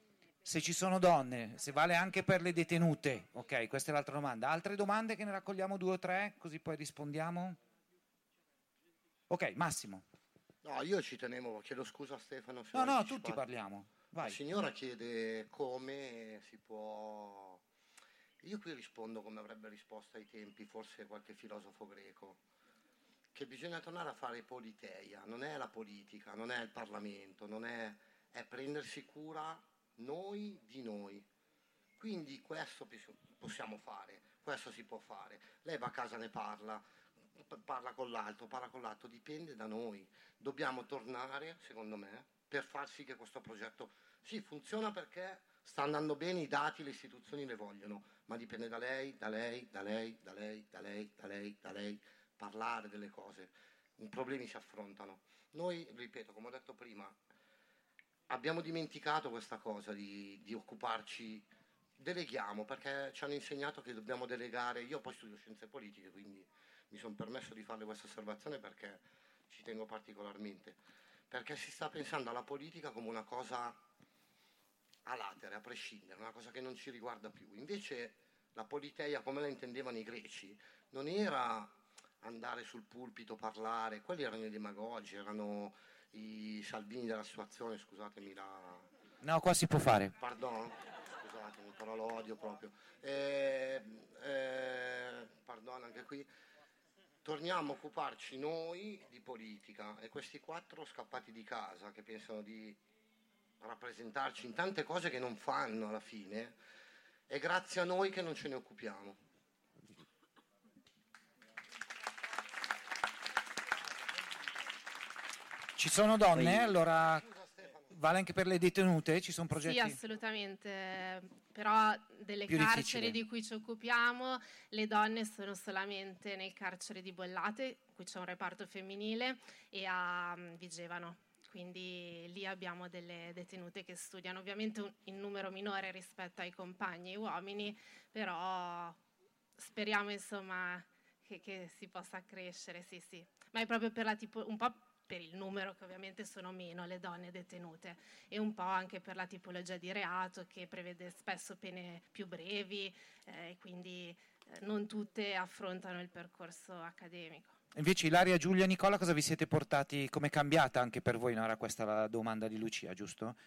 se ci sono donne, se vale anche per le detenute. Ok, questa è l'altra domanda. Altre domande, che ne raccogliamo due o tre, così poi rispondiamo? Ok, Massimo. No, io ci tenevo, chiedo scusa a Stefano. Se No, ho no, anticipato. tutti parliamo. Vai. La signora chiede come si può... Io qui rispondo come avrebbe risposto ai tempi forse qualche filosofo greco, che bisogna tornare a fare politeia, non è la politica, non è il Parlamento, non è, è prendersi cura noi di noi. Quindi questo possiamo fare, questo si può fare. Lei va a casa, ne parla, parla con l'altro, parla con l'altro, dipende da noi. Dobbiamo tornare, secondo me, per far sì che questo progetto sì, funziona, perché sta andando bene, i dati, le istituzioni le vogliono, ma dipende da lei, da lei, da lei, da lei, da lei, da lei, da lei, parlare delle cose. I problemi si affrontano. Noi, ripeto, come ho detto prima, abbiamo dimenticato questa cosa di, di occuparci, deleghiamo, perché ci hanno insegnato che dobbiamo delegare. Io poi studio scienze politiche, quindi mi sono permesso di fare questa osservazione perché ci tengo particolarmente, perché si sta pensando alla politica come una cosa a latere, a prescindere, una cosa che non ci riguarda più. Invece la politeia, come la intendevano i greci, non era andare sul pulpito, parlare, quelli erano i demagogi, erano i Salvini della situazione, scusatemi la... No, qua si può fare. Pardon, scusatemi, però lo odio proprio. Eh, eh, pardon, anche qui. Torniamo a occuparci noi di politica, e questi quattro scappati di casa che pensano di rappresentarci in tante cose che non fanno alla fine, è grazie a noi che non ce ne occupiamo. Ci sono donne, allora vale anche per le detenute? Ci sono progetti? Sì, assolutamente, però delle Più carceri difficile. di cui ci occupiamo, le donne sono solamente nel carcere di Bollate, qui c'è un reparto femminile, e a um, Vigevano. Quindi lì abbiamo delle detenute che studiano, ovviamente un, in numero minore rispetto ai compagni uomini, però speriamo insomma che, che si possa crescere, sì sì, ma è proprio per la tipo, un po' per il numero, che ovviamente sono meno le donne detenute, e un po' anche per la tipologia di reato, che prevede spesso pene più brevi, eh, e quindi eh, non tutte affrontano il percorso accademico. Invece Ilaria, Giulia, Nicola, cosa vi siete portati, come è cambiata anche per voi? No, era questa la domanda di Lucia, giusto?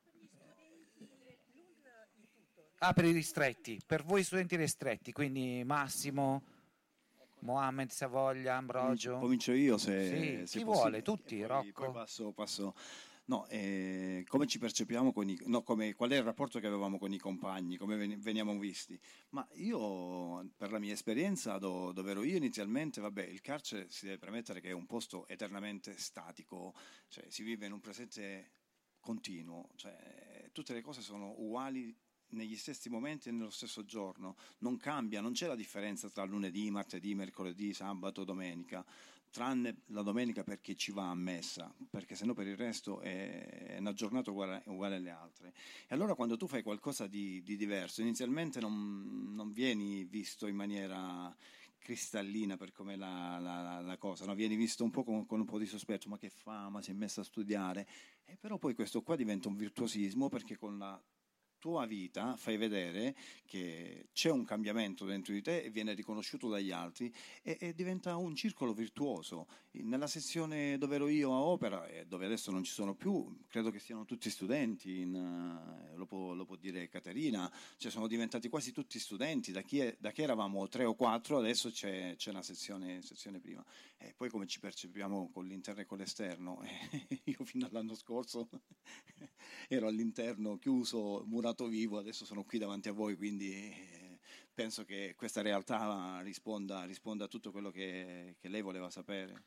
Ah, per i ristretti, per voi studenti ristretti, quindi Massimo, Mohamed, Savoglia, Ambrogio. Comincio io se, sì, se chi possibile. vuole, tutti, poi, Rocco. Poi passo, passo. No, eh, come ci percepiamo con i, no, come, qual è il rapporto che avevamo con i compagni, come ven- veniamo visti? Ma io, per la mia esperienza, do, dove ero io inizialmente, vabbè, il carcere si deve premettere che è un posto eternamente statico, cioè si vive in un presente continuo, cioè tutte le cose sono uguali negli stessi momenti e nello stesso giorno, non cambia, non c'è la differenza tra lunedì, martedì, mercoledì, sabato, domenica, tranne la domenica perché ci va a messa, perché sennò per il resto è una giornata uguale, uguale alle altre. E allora quando tu fai qualcosa di, di diverso, inizialmente non, non vieni visto in maniera cristallina per come la, la, la cosa, no? Vieni visto un po' con, con un po' di sospetto, ma che fa, ma si è messo a studiare, e però poi questo qua diventa un virtuosismo, perché con la tua vita fai vedere che c'è un cambiamento dentro di te e viene riconosciuto dagli altri, e, e diventa un circolo virtuoso. Nella sezione dove ero io a Opera, e dove adesso non ci sono più, credo che siano tutti studenti, in, uh, lo, può, lo può dire Caterina, cioè sono diventati quasi tutti studenti, da, chi è, da che eravamo tre o quattro adesso c'è, c'è una sezione, sezione prima. E poi come ci percepiamo con l'interno e con l'esterno? Io fino all'anno scorso ero all'interno chiuso, murato vivo, adesso sono qui davanti a voi, quindi eh, penso che questa realtà risponda, risponda a tutto quello che, che lei voleva sapere.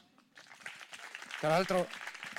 Tra l'altro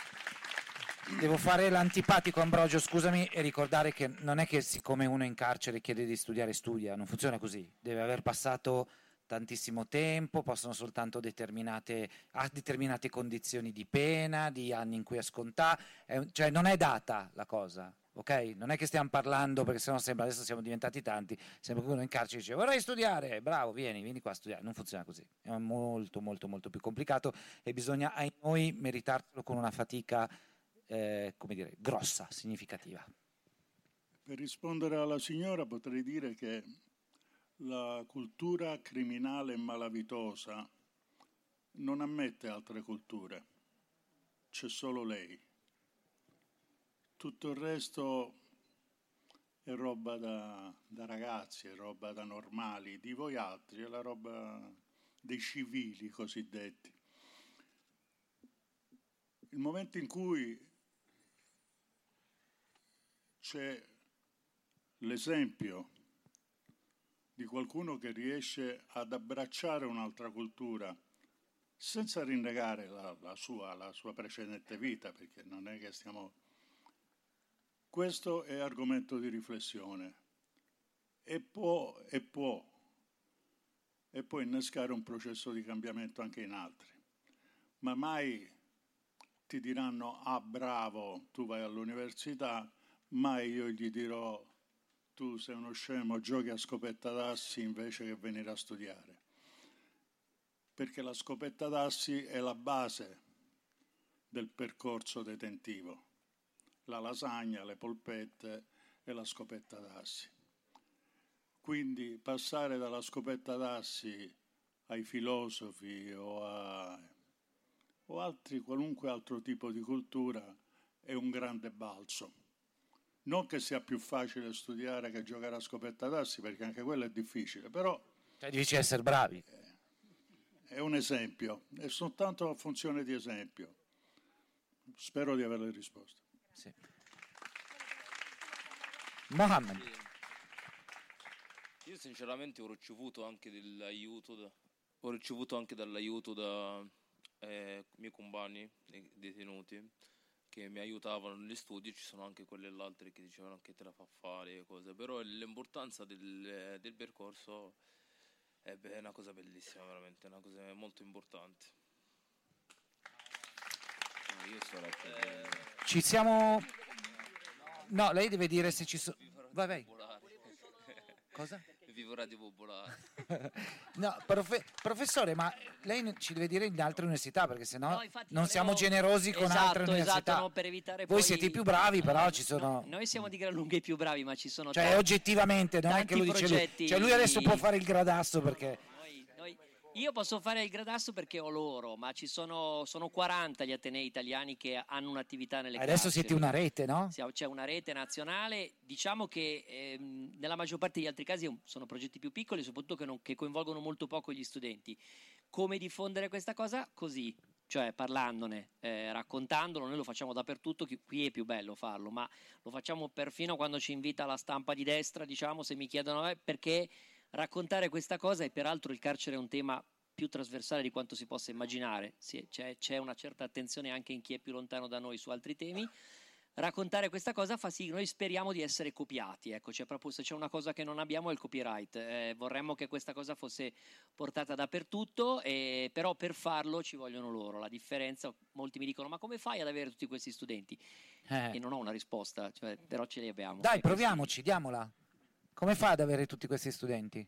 devo fare l'antipatico, Ambrogio, scusami, e ricordare che non è che siccome uno è in carcere chiede di studiare studia, non funziona così, deve aver passato tantissimo tempo, possono soltanto determinate, a determinate condizioni di pena, di anni in cui è scontata, cioè non è data la cosa, ok? Non è che stiamo parlando, perché sennò sembra, adesso siamo diventati tanti, sembra che uno in carcere dice vorrei studiare, bravo, vieni, vieni qua a studiare, non funziona così, è molto molto molto più complicato e bisogna a noi meritarselo con una fatica, eh, come dire, grossa, significativa. Per rispondere alla signora potrei dire che la cultura criminale e malavitosa non ammette altre culture, c'è solo lei. Tutto il resto è roba da, da ragazzi, è roba da normali, di voi altri, è la roba dei civili cosiddetti. Il momento in cui c'è l'esempio di qualcuno che riesce ad abbracciare un'altra cultura senza rinnegare la, la, sua, la sua precedente vita, perché non è che stiamo... Questo è argomento di riflessione e può, e può, e può innescare un processo di cambiamento anche in altri. Ma mai ti diranno, ah bravo, tu vai all'università, mai io gli dirò, tu sei uno scemo, giochi a scopetta d'assi invece che venire a studiare. Perché la scopetta d'assi è la base del percorso detentivo. La lasagna, le polpette e la scopetta d'assi. Quindi passare dalla scopetta d'assi ai filosofi o a o altri, qualunque altro tipo di cultura è un grande balzo. Non che sia più facile studiare che giocare a scopetta d'assi, perché anche quello è difficile, però... Cioè, dici essere bravi. È un esempio, è soltanto a funzione di esempio. Spero di averle risposto. Sì. Mohammed. Io sinceramente ho ricevuto anche dell'aiuto, da, ho ricevuto anche dall'aiuto da eh, miei compagni detenuti che mi aiutavano negli studi. Ci sono anche quelle altre che dicevano che te la fa fare cose, però l'importanza del, del percorso è una cosa bellissima, veramente una cosa molto importante. Io sto eh, Ci siamo... No, lei deve dire se ci sono... Vai, vai. Cosa? Vivo Radio Popolare. No, profe... professore, ma lei ci deve dire in altre università, perché sennò No, non volevo... siamo generosi con esatto, altre università. Esatto, no, per evitare Voi poi... siete i più bravi, però ci sono... No, noi siamo di gran lunga i più bravi, ma ci sono Cioè, tanti, oggettivamente, non è che lo dice progetti... lui. Cioè, lui adesso può fare il gradasso perché... Noi, noi... Io posso fare il gradasso perché ho loro, ma ci sono, sono quaranta gli atenei italiani che hanno un'attività nelle Adesso carceri. siete una rete, no? C'è una rete nazionale, diciamo che ehm, nella maggior parte degli altri casi sono progetti più piccoli, soprattutto che, non, che coinvolgono molto poco gli studenti. Come diffondere questa cosa? Così, cioè parlandone, eh, raccontandolo. Noi lo facciamo dappertutto, qui è più bello farlo, ma lo facciamo perfino quando ci invita la stampa di destra, diciamo, se mi chiedono eh, perché raccontare questa cosa, e peraltro il carcere è un tema più trasversale di quanto si possa immaginare, sì, c'è, c'è una certa attenzione anche in chi è più lontano da noi su altri temi. Raccontare questa cosa fa sì che noi speriamo di essere copiati, ecco, c'è proprio, se c'è una cosa che non abbiamo è il copyright, eh, vorremmo che questa cosa fosse portata dappertutto, eh, però per farlo ci vogliono loro. La differenza, molti mi dicono ma come fai ad avere tutti questi studenti? Eh. E non ho una risposta, cioè, però ce li abbiamo. Dai, proviamoci, diamola. Come fa ad avere tutti questi studenti?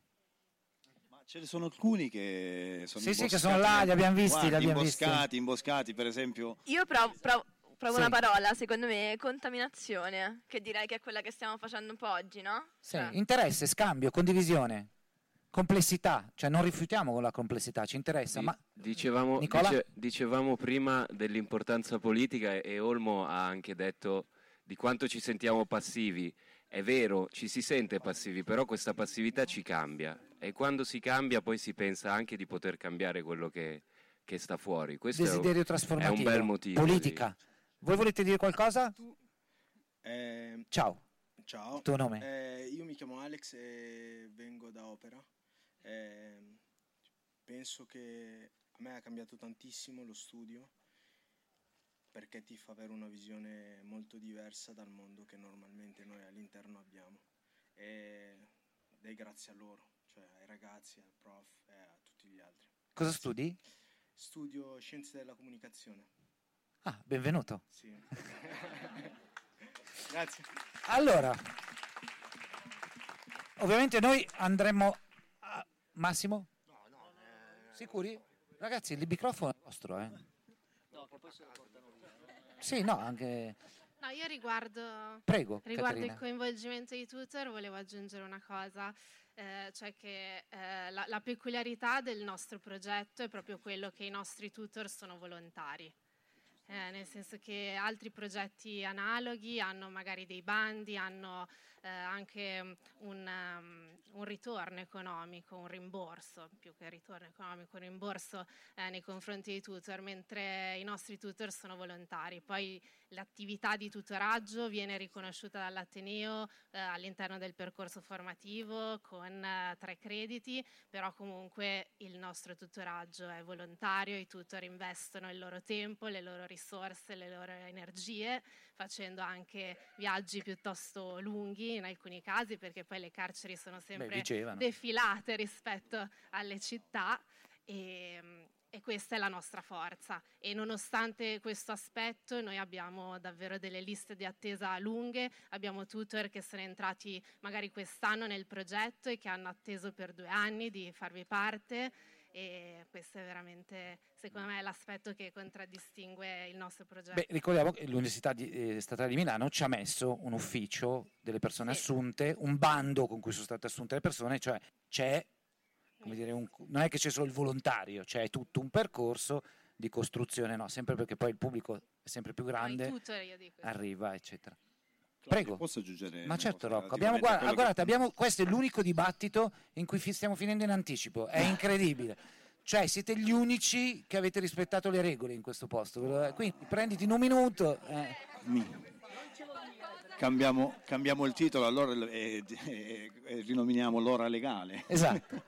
Ce ne sono alcuni che sono sì, imboscati. Sì, che sono là, li abbiamo visti, Guarda, li abbiamo imboscati, visti. imboscati, per esempio. Io provo, provo, provo Sì. una parola, secondo me, contaminazione, che direi che è quella che stiamo facendo un po' oggi, no? Sì, Cioè, interesse, scambio, condivisione, complessità, cioè non rifiutiamo la complessità, ci interessa. Di- Ma Dicevamo, Nicola? dice- dicevamo prima dell'importanza politica e, e Olmo ha anche detto di quanto ci sentiamo passivi. È vero, ci si sente passivi, però questa passività ci cambia e quando si cambia poi si pensa anche di poter cambiare quello che, che sta fuori. Questo desiderio è un, è trasformativo, un bel motivo. politica. Voi volete dire qualcosa? Eh, Ciao. Ciao. Il tuo nome? Eh, io mi chiamo Alex e vengo da Opera. Eh, penso che a me ha cambiato tantissimo lo studio perché ti fa avere una visione molto diversa dal mondo che normalmente noi all'interno abbiamo. E dai grazie a loro, cioè ai ragazzi, al prof e a tutti gli altri. Cosa studi? Studio Scienze della Comunicazione. Ah, benvenuto. Sì. Grazie. Allora, ovviamente noi andremo a... Massimo? No, no. Eh... Sicuri? Ragazzi, il microfono è vostro, eh? No, che poi se lo portano via. Sì, no, anche... No, io riguardo, Prego, riguardo il Caterina. coinvolgimento dei tutor volevo aggiungere una cosa, eh, cioè che eh, la, la peculiarità del nostro progetto è proprio quello che i nostri tutor sono volontari. Eh, nel senso che altri progetti analoghi hanno magari dei bandi, hanno eh, anche un, um, un ritorno economico, un rimborso, più che ritorno economico, un rimborso eh, nei confronti dei tutor, mentre i nostri tutor sono volontari. Poi l'attività di tutoraggio viene riconosciuta dall'Ateneo eh, all'interno del percorso formativo con eh, tre crediti, però comunque il nostro tutoraggio è volontario, i tutor investono il loro tempo, le loro risorse, le loro energie, facendo anche viaggi piuttosto lunghi in alcuni casi, perché poi le carceri sono sempre Beh, defilate rispetto alle città e, e questa è la nostra forza. E nonostante questo aspetto noi abbiamo davvero delle liste di attesa lunghe, abbiamo tutor che sono entrati magari quest'anno nel progetto e che hanno atteso per due anni di farvi parte. E questo è veramente, secondo me, l'aspetto che contraddistingue il nostro progetto. Beh, ricordiamo che l'Università di, eh, Statale di Milano ci ha messo un ufficio delle persone Sì. assunte, un bando con cui sono state assunte le persone, cioè c'è, come dire, un, non è che c'è solo il volontario, c'è tutto un percorso di costruzione, no, sempre perché poi il pubblico è sempre più grande, No, i tutor, io dico. arriva, eccetera. Claudio, Prego. posso aggiungere? Ma una certo, cosa Rocco. Abbiamo, relativamente a guarda, quello guardate, che- abbiamo, questo è l'unico dibattito in cui fi- stiamo finendo in anticipo. È incredibile. Cioè, siete gli unici che avete rispettato le regole in questo posto. Quindi prenditi in un minuto. eh. Mi- Cambiamo, cambiamo il titolo allora e, e- e rinominiamo l'ora legale. Esatto.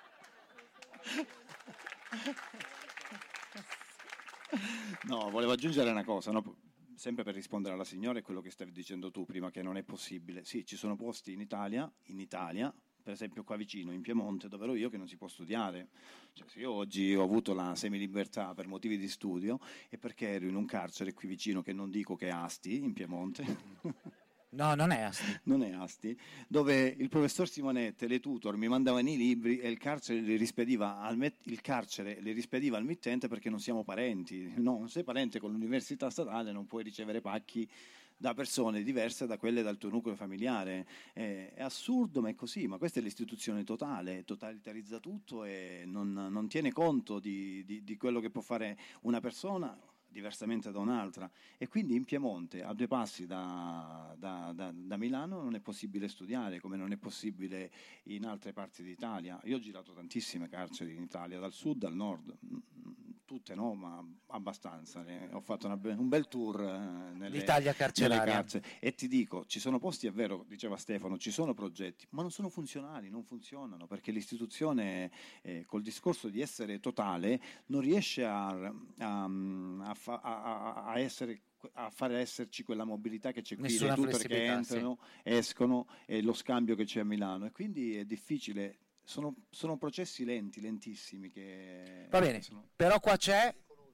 No, volevo aggiungere una cosa, no? Sempre per rispondere alla signora e quello che stavi dicendo tu prima, che non è possibile. Sì, ci sono posti in Italia, in Italia, per esempio qua vicino, in Piemonte, dove ero io, che non si può studiare. Cioè, se io oggi ho avuto la semilibertà per motivi di studio, è perché ero in un carcere qui vicino, che non dico che è Asti, in Piemonte. No, non è Asti. Non è Asti, dove il professor Simonette, le tutor, mi mandavano i libri e il carcere li rispediva al, met- il carcere li rispediva al mittente perché non siamo parenti. No, non sei parente con l'università statale, non puoi ricevere pacchi da persone diverse da quelle del tuo nucleo familiare. Eh, è assurdo, ma è così. Ma questa è l'istituzione totale, totalitarizza tutto e non, non tiene conto di, di, di quello che può fare una persona diversamente da un'altra, e quindi in Piemonte, a due passi da, da, da, da Milano, non è possibile studiare, come non è possibile in altre parti d'Italia. Io ho girato tantissime carceri in Italia, dal sud al nord, tutte no, ma abbastanza. Ho fatto una be- un bel tour eh, nelle, L'Italia carceraria. nelle carceri. E ti dico, ci sono posti, è vero, diceva Stefano, ci sono progetti, ma non sono funzionali, non funzionano, perché l'istituzione eh, col discorso di essere totale non riesce a, a, a, fa- a, a essere a fare esserci quella mobilità che c'è qui, Nessuna dei tutor che flessibilità, entrano, escono, e lo scambio che c'è a Milano, e quindi è difficile. Sono, sono processi lenti, lentissimi che Va bene, sono- però qua c'è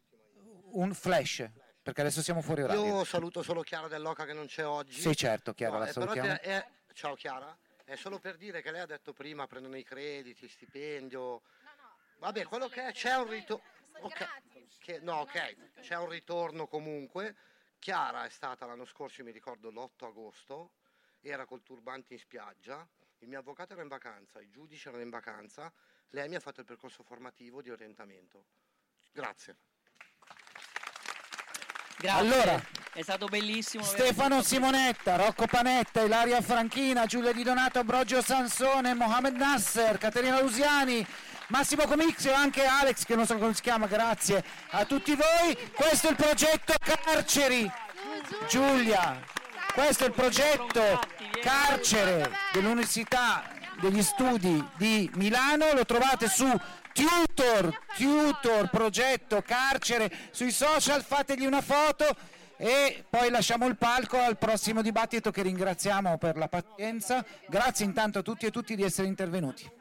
un flash, perché adesso siamo fuori orario. Io saluto solo Chiara Dell'Oca che non c'è oggi. Sì, certo, Chiara, No, la eh, però salutiamo. te- è- ciao Chiara, è solo per dire che lei ha detto prima prendono i crediti, stipendio. Vabbè, quello che è, c'è un ritorno. No, ok, c'è un ritorno comunque. Chiara è stata l'anno scorso, io mi ricordo l'otto agosto, era col turbante in spiaggia, il mio avvocato era in vacanza, i giudici erano in vacanza, lei mi ha fatto il percorso formativo di orientamento. Grazie. Grazie. Allora, è stato bellissimo. Stefano Simonetta, Rocco Panetta, Ilaria Franchina, Giulia Di Donato, Ambrogio Sansone, Mohamed Nasser, Caterina Lusiani, Massimo Comizio e anche Alex, che non so come si chiama. Grazie a tutti voi. Questo è il progetto Carceri. Giulia, questo è il progetto Carcere dell'Università degli Studi di Milano. Lo trovate su Tutor, Tutor, progetto Carcere, sui social. Fategli una foto e poi lasciamo il palco al prossimo dibattito, che ringraziamo per la pazienza. Grazie intanto a tutti e tutti di essere intervenuti.